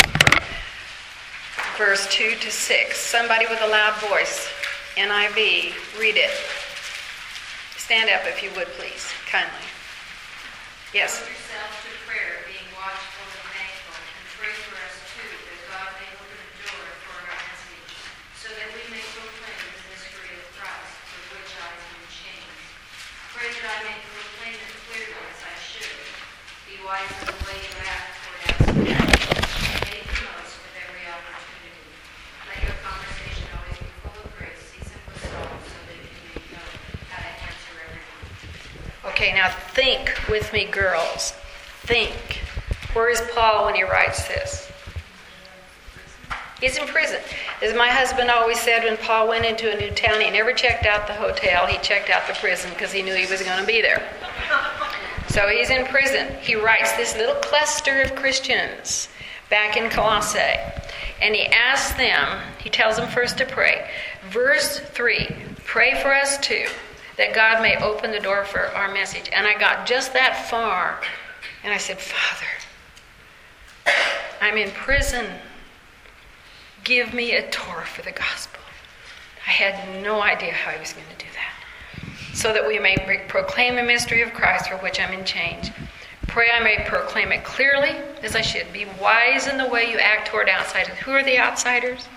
verse 2 to 6. Somebody with a loud voice, NIV, read it. Stand up if you would, please, kindly. Yes. Devote yourself to prayer, being watchful and thankful, and pray for us too, that God may open the door for our message, so that we may proclaim the mystery of Christ, for which I am in chains. Pray that I may proclaim it clearly as I should. Be wise in the way you act toward us. Make the most of every opportunity. Let your conversation always be full of grace, seasoned with salt, so that you may know how to answer everyone. Okay, now think with me, girls. Think. Where is Paul when he writes this? He's in prison. As my husband always said, when Paul went into a new town, he never checked out the hotel. He checked out the prison because he knew he was going to be there. So he's in prison. He writes this little cluster of Christians back in Colossae. And he asks them, he tells them first to pray. Verse 3, pray for us too, that God may open the door for our message. And I got just that far. And I said, Father, I'm in prison. Give me a door for the gospel. I had no idea how He was going to do that. So that we may proclaim the mystery of Christ, for which I'm in chains. Pray I may proclaim it clearly as I should. Be wise in the way you act toward outsiders. Who are the outsiders?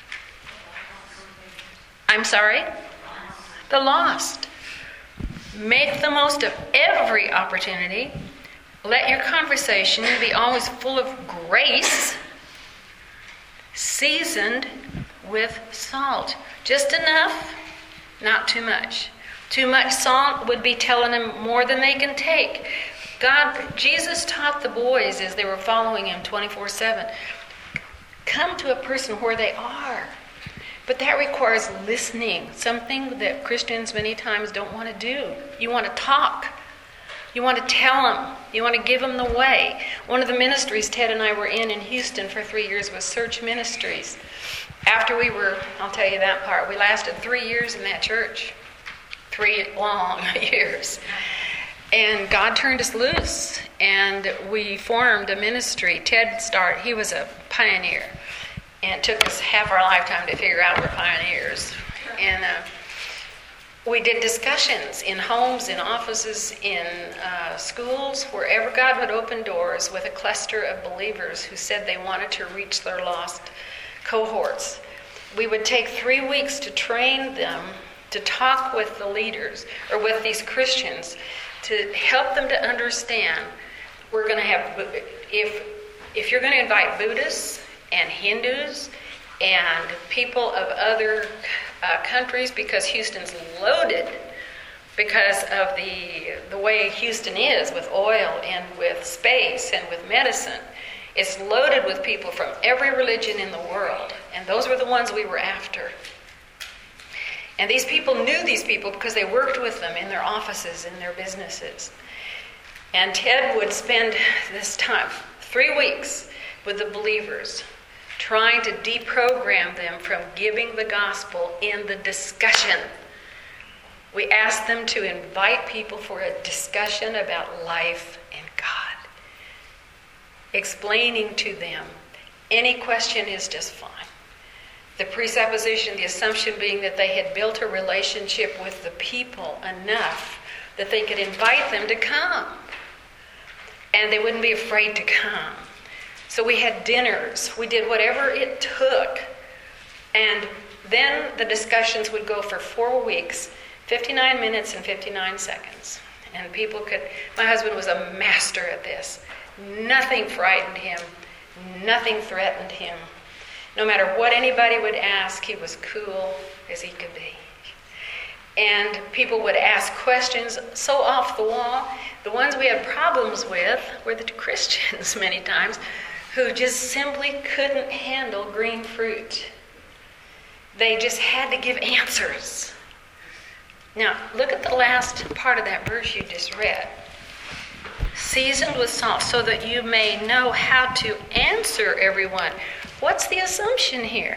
I'm sorry? The lost. Make the most of every opportunity. Let your conversation be always full of grace, seasoned with salt. Just enough, not too much. Too much salt would be telling them more than they can take. Jesus taught the boys as they were following Him 24/7. Come to a person where they are. But that requires listening, something that Christians many times don't want to do. You want to talk. You want to tell them. You want to give them the way. One of the ministries Ted and I were in Houston for 3 years was Search Ministries. After we were, I'll tell you that part, we lasted 3 years in that church. 3 long years. And God turned us loose. And we formed a ministry. Ted started, he was a pioneer. And it took us half our lifetime to figure out we're pioneers. And we did discussions in homes, in offices, in schools, wherever God would open doors with a cluster of believers who said they wanted to reach their lost cohorts. We would take 3 weeks to train them to talk with the leaders or with these Christians to help them to understand we're going to have, if you're going to invite Buddhists and Hindus and people of other countries, because Houston's loaded because of the way Houston is with oil and with space and with medicine. It's loaded with people from every religion in the world, and those were the ones we were after. And these people knew these people because they worked with them in their offices, in their businesses. And Ted would spend this time, 3 weeks, with the believers, trying to deprogram them from giving the gospel in the discussion. We asked them to invite people for a discussion about life and God, explaining to them any question is just fine. The presupposition, the assumption being that they had built a relationship with the people enough that they could invite them to come. And they wouldn't be afraid to come. So we had dinners. We did whatever it took. And then the discussions would go for 4 weeks, 59 minutes and 59 seconds. And people could, my husband was a master at this. Nothing frightened him. Nothing threatened him. No matter what anybody would ask, he was cool as he could be. And people would ask questions so off the wall. The ones we had problems with were the Christians many times who just simply couldn't handle green fruit. They just had to give answers. Now, look at the last part of that verse you just read. Seasoned with salt so that you may know how to answer everyone. What's the assumption here?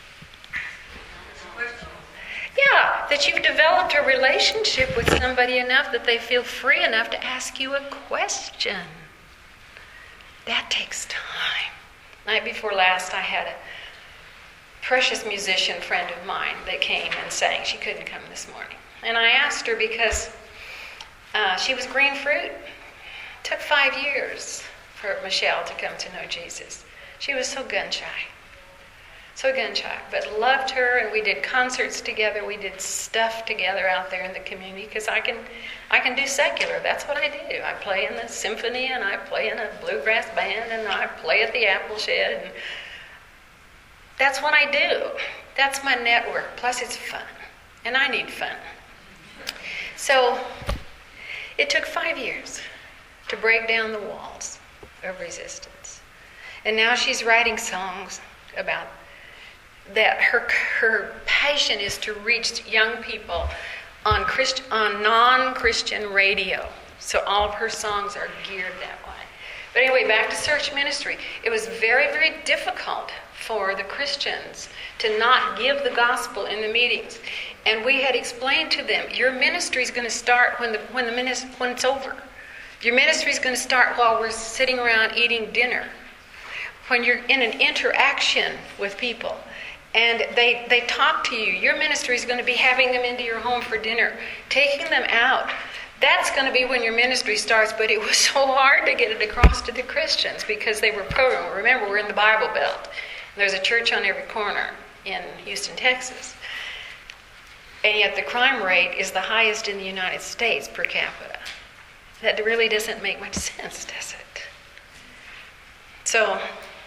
Yeah, that you've developed a relationship with somebody enough that they feel free enough to ask you a question. That takes time. Night before last, I had a precious musician friend of mine that came and sang. She couldn't come this morning. And I asked her because she was green fruit. It took 5 years for Michelle to come to know Jesus. She was so gun-shy. So gun-shy, but loved her, and we did concerts together. We did stuff together out there in the community because I can do secular. That's what I do. I play in the symphony, and I play in a bluegrass band, and I play at the Apple Shed. And that's what I do. That's my network. Plus, it's fun, and I need fun. So it took 5 years to break down the walls of resistance, and now she's writing songs about that her passion is to reach young people on non-Christian radio. So all of her songs are geared that way. But anyway, back to Search Ministry. It was very, very difficult for the Christians to not give the gospel in the meetings. And we had explained to them, your ministry is going to start when it's over. Your ministry is going to start while we're sitting around eating dinner. When you're in an interaction with people, and they talk to you. Your ministry is going to be having them into your home for dinner, taking them out. That's going to be when your ministry starts, but it was so hard to get it across to the Christians because they were programmed. Remember, we're in the Bible Belt. There's a church on every corner in Houston, Texas. And yet the crime rate is the highest in the United States per capita. That really doesn't make much sense, does it? So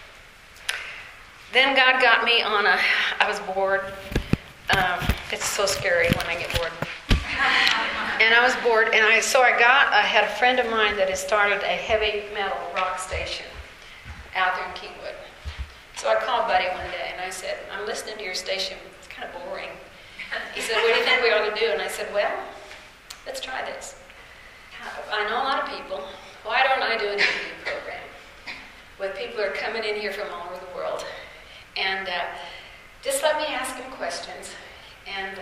then God got me on I was bored. It's so scary when I get bored. And I was bored, and I had a friend of mine that has started a heavy metal rock station out there in Keywood. So I called Buddy one day, and I said, I'm listening to your station. It's kind of boring. He said, what do you think we ought to do? And I said, well, let's try this. I know a lot of people. Why don't I do an interview program with people who are coming in here from all over the world? And just let me ask them questions, and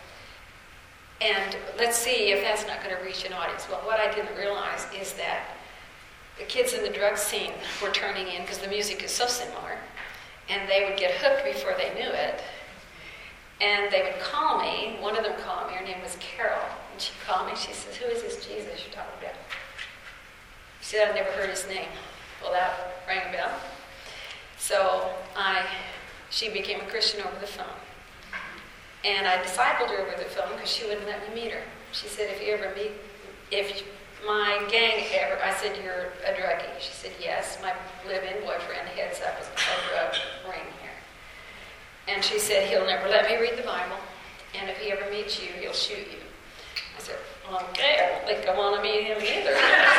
let's see if that's not going to reach an audience. Well, what I didn't realize is that the kids in the drug scene were turning in because the music is so similar, and they would get hooked before they knew it. And they would call me. One of them called me. Her name was Carol, and she called me. She says, "Who is this Jesus you're talking about?" She said, "I've never heard his name." Well, that rang a bell. So she became a Christian over the phone. And I discipled her over the phone because she wouldn't let me meet her. She said, if my gang ever, I said, you're a druggie. She said, yes. My live-in boyfriend, heads up, was a drug ring here. And she said, he'll never let me read the Bible. And if he ever meets you, he'll shoot you. I said, well, okay, I don't think I want to meet him either.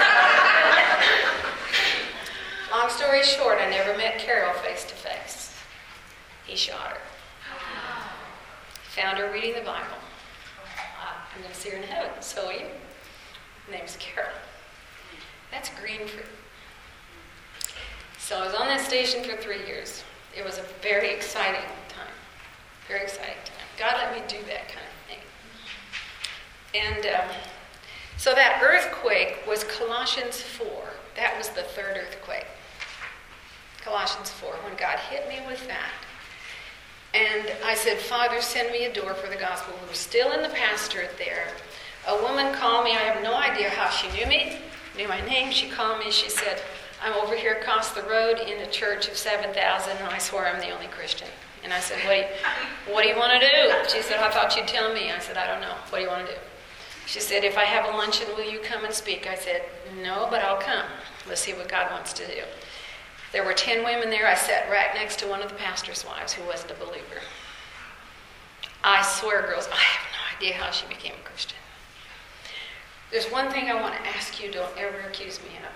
Long story short, I never met Carol face to face. He shot her. Found her reading the Bible. I'm going to see her in heaven. So are you. Her name's Carol. That's green fruit. So I was on that station for 3 years. It was a very exciting time. Very exciting time. God let me do that kind of thing. And so that earthquake was Colossians 4. That was the third earthquake. Colossians 4, when God hit me with that. And I said, Father, send me a door for the gospel. We were still in the pastorate there. A woman called me. I have no idea how she knew me, knew my name. She called me. She said, I'm over here across the road in a church of 7,000, and I swear I'm the only Christian. And I said, what do you want to do? She said, I thought you'd tell me. I said, I don't know. What do you want to do? She said, if I have a luncheon, will you come and speak? I said, no, but I'll come. Let's see what God wants to do. There were 10 women there. I sat right next to one of the pastor's wives who wasn't a believer. I swear, girls, I have no idea how she became a Christian. There's one thing I want to ask you, don't ever accuse me of.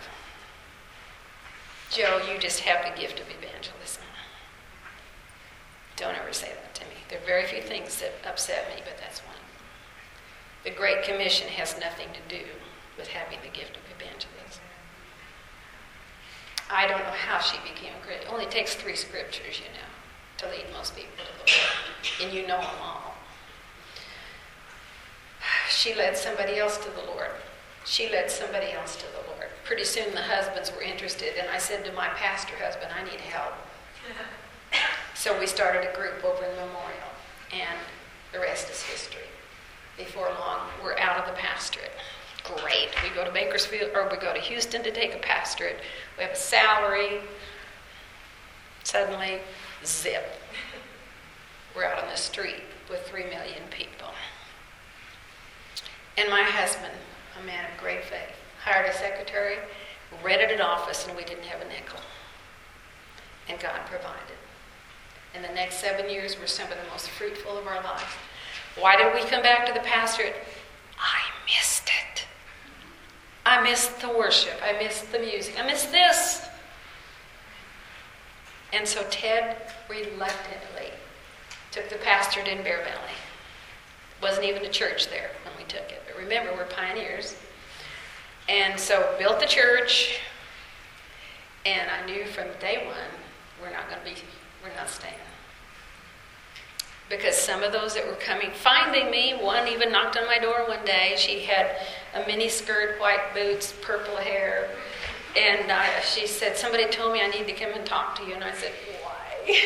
Joe, you just have the gift of evangelism. Don't ever say that to me. There are very few things that upset me, but that's one. The Great Commission has nothing to do with having the gift of evangelism. I don't know how she became a Christian. It only takes 3 scriptures, to lead most people to the Lord. And you know them all. She led somebody else to the Lord. She led somebody else to the Lord. Pretty soon the husbands were interested, and I said to my pastor husband, I need help. So we started a group over in Memorial, and the rest is history. Before long, we're out of the pastorate. Great. We go to Bakersfield, or we go to Houston to take a pastorate. We have a salary. Suddenly, zip. We're out on the street with 3 million people. And my husband, a man of great faith, hired a secretary, rented an office, and we didn't have a nickel. And God provided. And the next 7 years were some of the most fruitful of our lives. Why did we come back to the pastorate? I missed it. I missed the worship. I missed the music. I missed this. And so Ted reluctantly took the pastorate in Bear Valley. Wasn't even a church there when we took it. But remember, we're pioneers. And so built the church. And I knew from day one, we're not staying. Because some of those that were coming, finding me, one even knocked on my door one day. She had a mini skirt, white boots, purple hair. And she said, somebody told me I need to come and talk to you. And I said, why?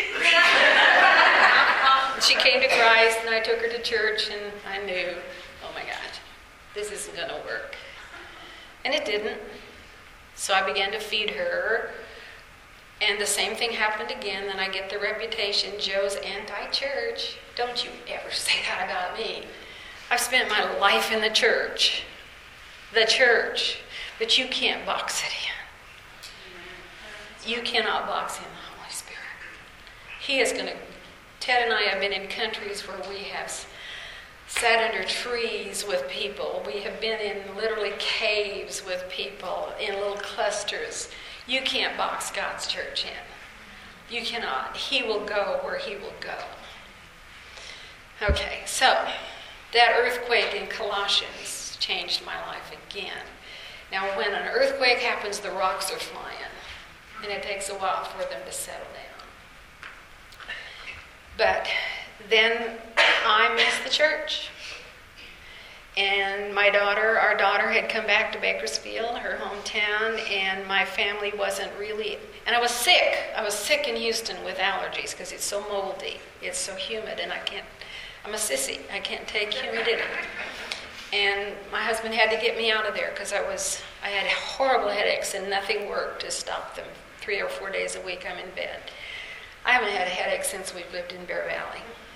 And she came to Christ, and I took her to church, and I knew, oh my gosh, this isn't going to work. And it didn't. So I began to feed her. And the same thing happened again. Then I get the reputation, Joe's anti-church. Don't you ever say that about me. I've spent my life in the church. The church. But you can't box it in. You cannot box in the Holy Spirit. He is going to... Ted and I have been in countries where we have sat under trees with people. We have been in literally caves with people in little clusters. You can't box God's church in. You cannot. He will go where he will go. Okay, so that earthquake in Colossians changed my life again. Now, when an earthquake happens, the rocks are flying, and it takes a while for them to settle down. But then I missed the church. And our daughter had come back to Bakersfield, her hometown, and my family wasn't really, and I was sick. I was sick in Houston with allergies because it's so moldy. It's so humid, and I'm a sissy. I can't take humidity. And my husband had to get me out of there because I had horrible headaches and nothing worked to stop them. 3 or 4 days a week I'm in bed. I haven't had a headache since we've lived in Bear Valley,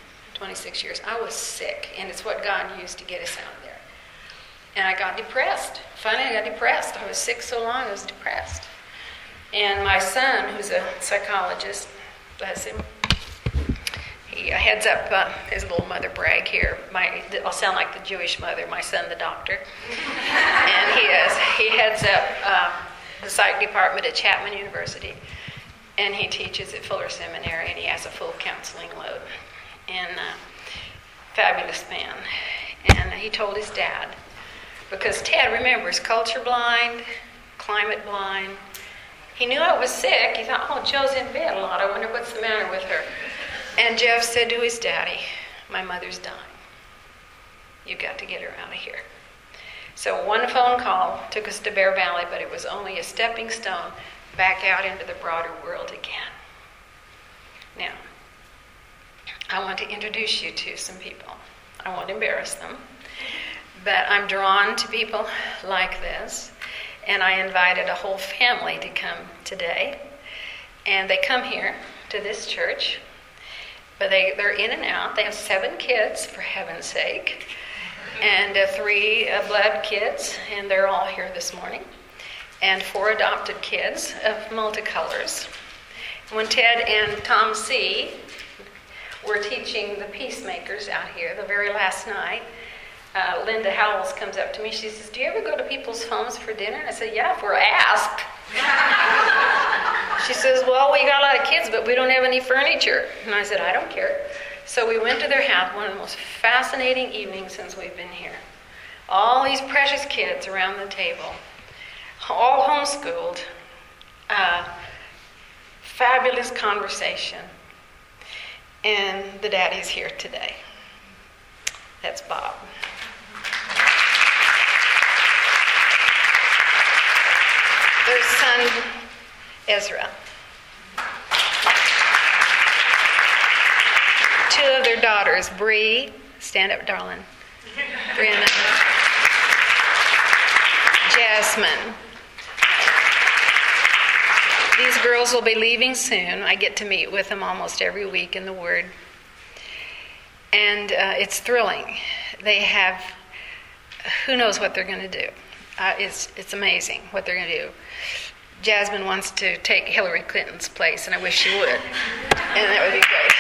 26 years. I was sick, and it's what God used to get us out of there. And I got depressed. Finally, I got depressed. I was sick so long, I was depressed. And my son, who's a psychologist, bless him, he heads up his little mother brag here. I'll sound like the Jewish mother, my son, the doctor. And he heads up the psych department at Chapman University. And he teaches at Fuller Seminary, and he has a full counseling load. And fabulous man. And he told his dad, because Ted, remember, is culture blind, climate blind. He knew I was sick. He thought, oh, Joe's in bed a lot. I wonder what's the matter with her. And Jeff said to his daddy, my mother's dying. You've got to get her out of here. So one phone call took us to Bear Valley, but it was only a stepping stone back out into the broader world again. Now, I want to introduce you to some people. I won't embarrass them, but I'm drawn to people like this, and I invited a whole family to come today, and they come here to this church, but they're in and out. They have 7 kids, for heaven's sake, and 3 blood kids, and they're all here this morning, and 4 adopted kids of multicolors. When Ted and Tom C. were teaching the peacemakers out here the very last night, Linda Howells comes up to me. She says, do you ever go to people's homes for dinner? And I said, yeah, if we're asked. She says, well, we got a lot of kids, but we don't have any furniture. And I said, I don't care. So we went to their house, one of the most fascinating evenings since we've been here. All these precious kids around the table, all homeschooled, fabulous conversation. And the daddy's here today. That's Bob. Their son, Ezra. 2 of their daughters, Bree, stand up, darling. Brianna. Jasmine. These girls will be leaving soon. I get to meet with them almost every week in the Word. And it's thrilling. They have, who knows what they're going to do. It's amazing what they're going to do. Jasmine wants to take Hillary Clinton's place, and I wish she would. And that would be great.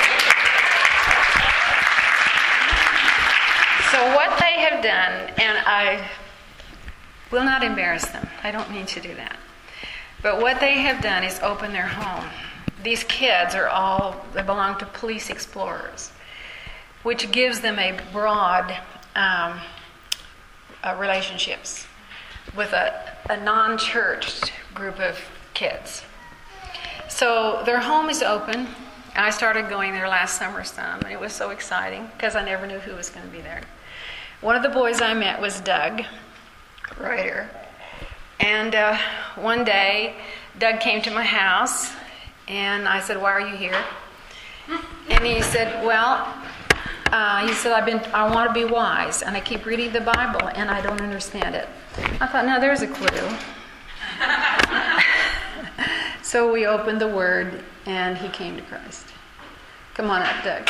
So what they have done, and I will not embarrass them. I don't mean to do that. But what they have done is open their home. These kids they belong to Police Explorers, which gives them a broad relationships with a non-church group of kids. So their home is open. I started going there last summer some, and it was so exciting because I never knew who was going to be there. One of the boys I met was Doug, right here. And one day, Doug came to my house, and I said, why are you here? And he said, well, I want to be wise, and I keep reading the Bible, and I don't understand it. I thought, now there's a clue. So we opened the Word, and he came to Christ. Come on up, Doug.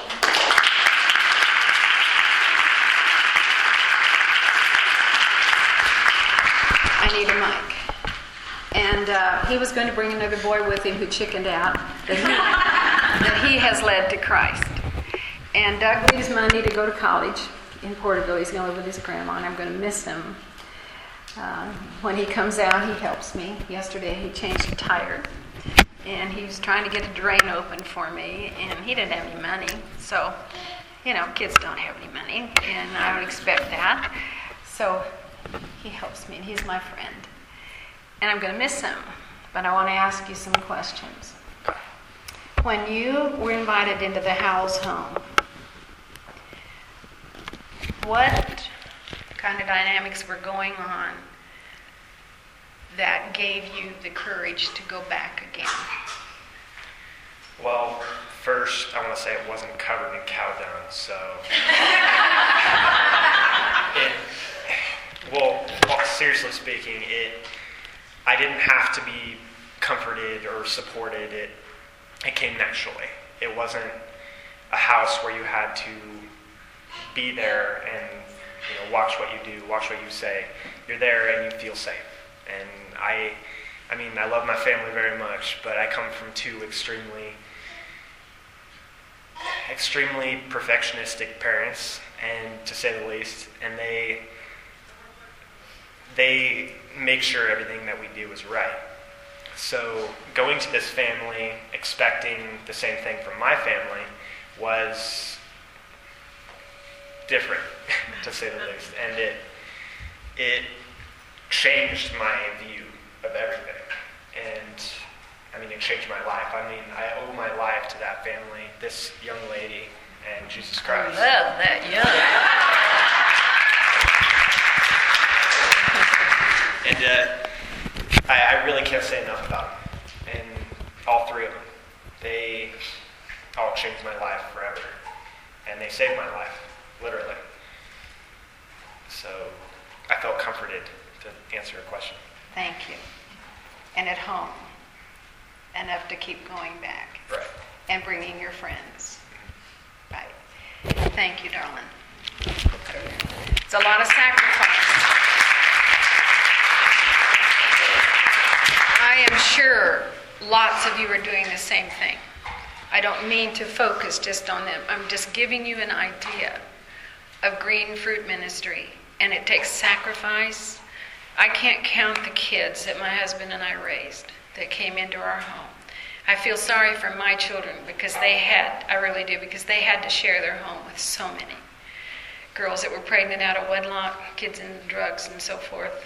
I need a mic. And he was going to bring another boy with him who chickened out that he has led to Christ. And Doug leaves Monday to go to college in Porterville. He's going to live with his grandma, and I'm going to miss him. When he comes out, he helps me. Yesterday, he changed a tire, and he was trying to get a drain open for me, and he didn't have any money. So, kids don't have any money, and I don't expect that. So he helps me, and he's my friend. And I'm going to miss him, but I want to ask you some questions. When you were invited into the Howells home, what kind of dynamics were going on that gave you the courage to go back again? Well, first, I want to say it wasn't covered in cow dung, so... seriously speaking, I didn't have to be comforted or supported. It came naturally. It wasn't a house where you had to be there and watch what you do, watch what you say. You're there and you feel safe. And I love my family very much, but I come from two extremely perfectionistic parents, and to say the least, and they make sure everything that we do is right. So going to this family, expecting the same thing from my family, was different, to say the least. And it changed my view of everything. And it changed my life. I owe my life to that family, this young lady, and Jesus Christ. I love that young. And I really can't say enough about them. And all three of them, they all changed my life forever. And they saved my life, literally. So I felt comforted to answer your question. Thank you. And at home, enough to keep going back. Right. And bringing your friends. Right. Thank you, darling. It's a lot of sacrifice. I am sure lots of you are doing the same thing. I don't mean to focus just on them. I'm just giving you an idea of Green Fruit Ministry. And it takes sacrifice. I can't count the kids that my husband and I raised that came into our home. I feel sorry for my children because I really do, because they had to share their home with so many girls that were pregnant out of wedlock, kids in drugs and so forth.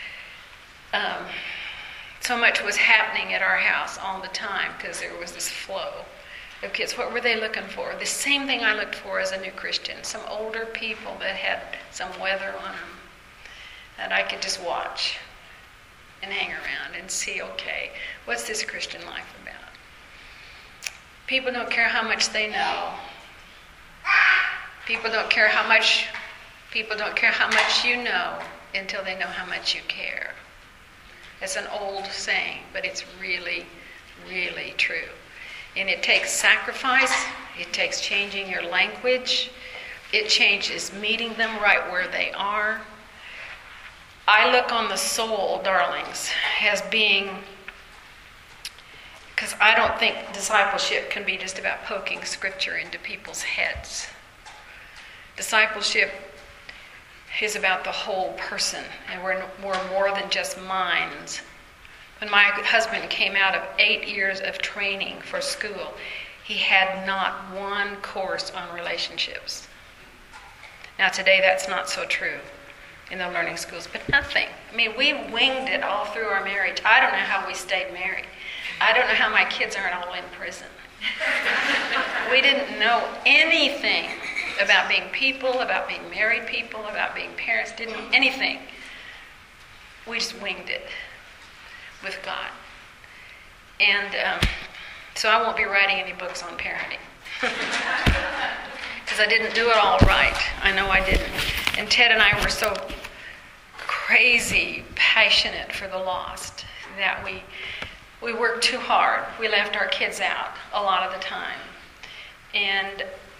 So much was happening at our house all the time because there was this flow of kids. What were they looking for? The same thing I looked for as a new Christian. Some older people that had some weather on them that I could just watch and hang around and see, okay, what's this Christian life about? People don't care how much they know. People don't care how much you know until they know how much you care. It's an old saying, but it's really, really true. And it takes sacrifice. It takes changing your language. It changes meeting them right where they are. I look on the soul, darlings, as being, because I don't think discipleship can be just about poking scripture into people's heads. Discipleship is about the whole person, and we're more than just minds. When my husband came out of 8 years of training for school, he had not one course on relationships. Now today that's not so true in the learning schools, but nothing. We winged it all through our marriage. I don't know how we stayed married. I don't know how my kids aren't all in prison. We didn't know anything about being people, about being married people, about being parents, anything. We just winged it with God. And so I won't be writing any books on parenting. Because I didn't do it all right. I know I didn't. And Ted and I were so crazy passionate for the lost that we worked too hard. We left our kids out a lot of the time. And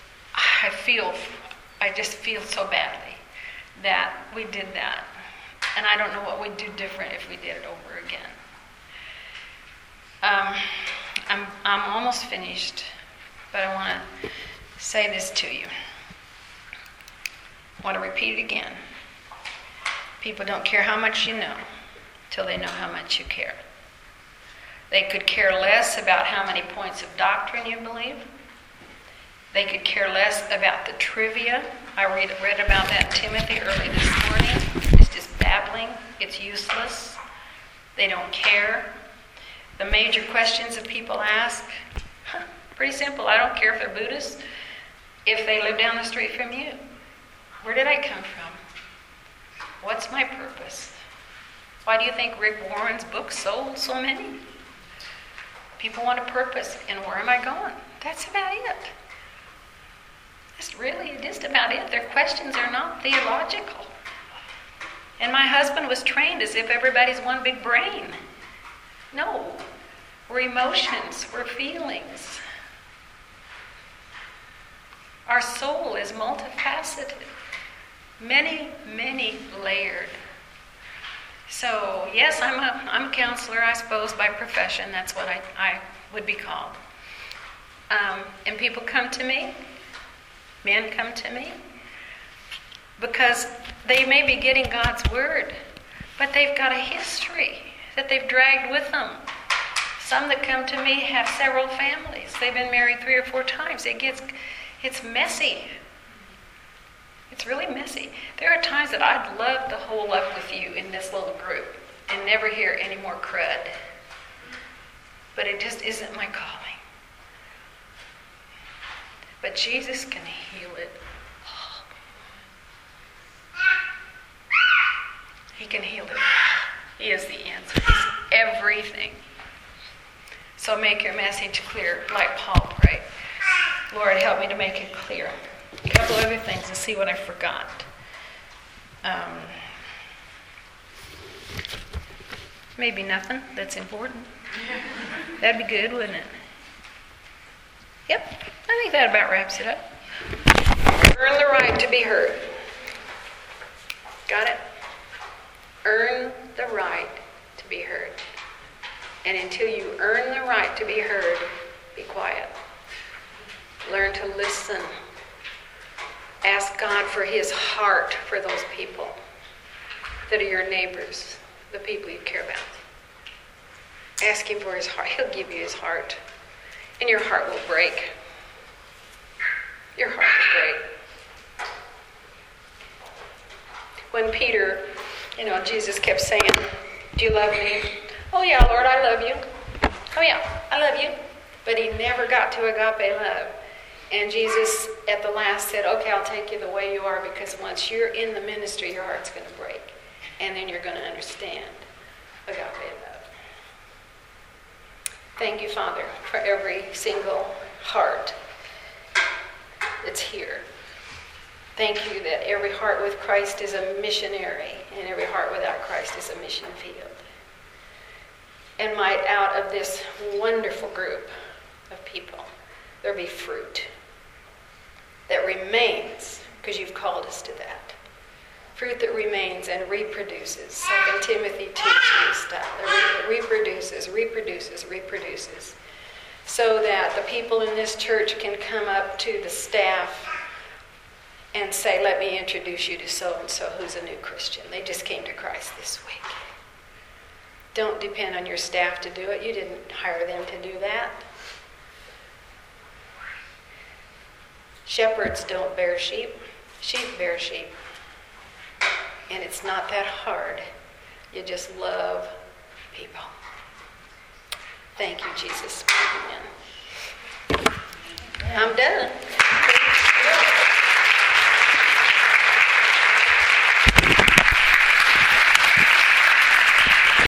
I just feel so badly that we did that. And I don't know what we'd do different if we did it over again. I'm almost finished, but I want to say this to you. I want to repeat it again. People don't care how much you know till they know how much you care. They could care less about how many points of doctrine you believe. They could care less about the trivia. I read about that in Timothy early this morning. It's just babbling. It's useless. They don't care. The major questions that people ask, pretty simple. I don't care if they're Buddhists, if they live down the street from you. Where did I come from? What's my purpose? Why do you think Rick Warren's book sold so many? People want a purpose, and where am I going? That's about it. That's really just about it. Their questions are not theological. And my husband was trained as if everybody's one big brain. No, we're emotions, we're feelings. Our soul is multifaceted, many, many layered. So, yes, I'm a counselor, I suppose, by profession. That's what I would be called. And people come to me, men come to me, because they may be getting God's word, but they've got a history that they've dragged with them. Some that come to me have several families. They've been married 3 or 4 times. It's messy. It's really messy. There are times that I'd love to hole up with you in this little group and never hear any more crud. But it just isn't my calling. But Jesus can heal it all. He can heal it all. He is the answer. He's everything. So make your message clear, like Paul prayed. Lord, help me to make it clear. A couple other things to see what I forgot. Maybe nothing that's important. That'd be good, wouldn't it? Yep, I think that about wraps it up. Earn the right to be heard. Got it? Earn the right to be heard. And until you earn the right to be heard, be quiet. Learn to listen. Ask God for his heart for those people that are your neighbors, the people you care about. Ask him for his heart. He'll give you his heart. And your heart will break. Your heart will break. When Peter, Jesus kept saying, do you love me? Oh yeah, Lord, I love you. Oh yeah, I love you. But he never got to agape love. And Jesus at the last said, okay, I'll take you the way you are, because once you're in the ministry, your heart's going to break. And then you're going to understand agape love. Thank you, Father, for every single heart that's here. Thank you that every heart with Christ is a missionary, and every heart without Christ is a mission field. And might out of this wonderful group of people, there be fruit that remains, because you've called us to that. Fruit that remains and reproduces. 2 Timothy 2:3 style. That reproduces. So that the people in this church can come up to the staff and say, let me introduce you to so-and-so who's a new Christian. They just came to Christ this week. Don't depend on your staff to do it. You didn't hire them to do that. Shepherds don't bear sheep. Sheep bear sheep. And it's not that hard. You just love people. Thank you, Jesus. Amen. I'm done.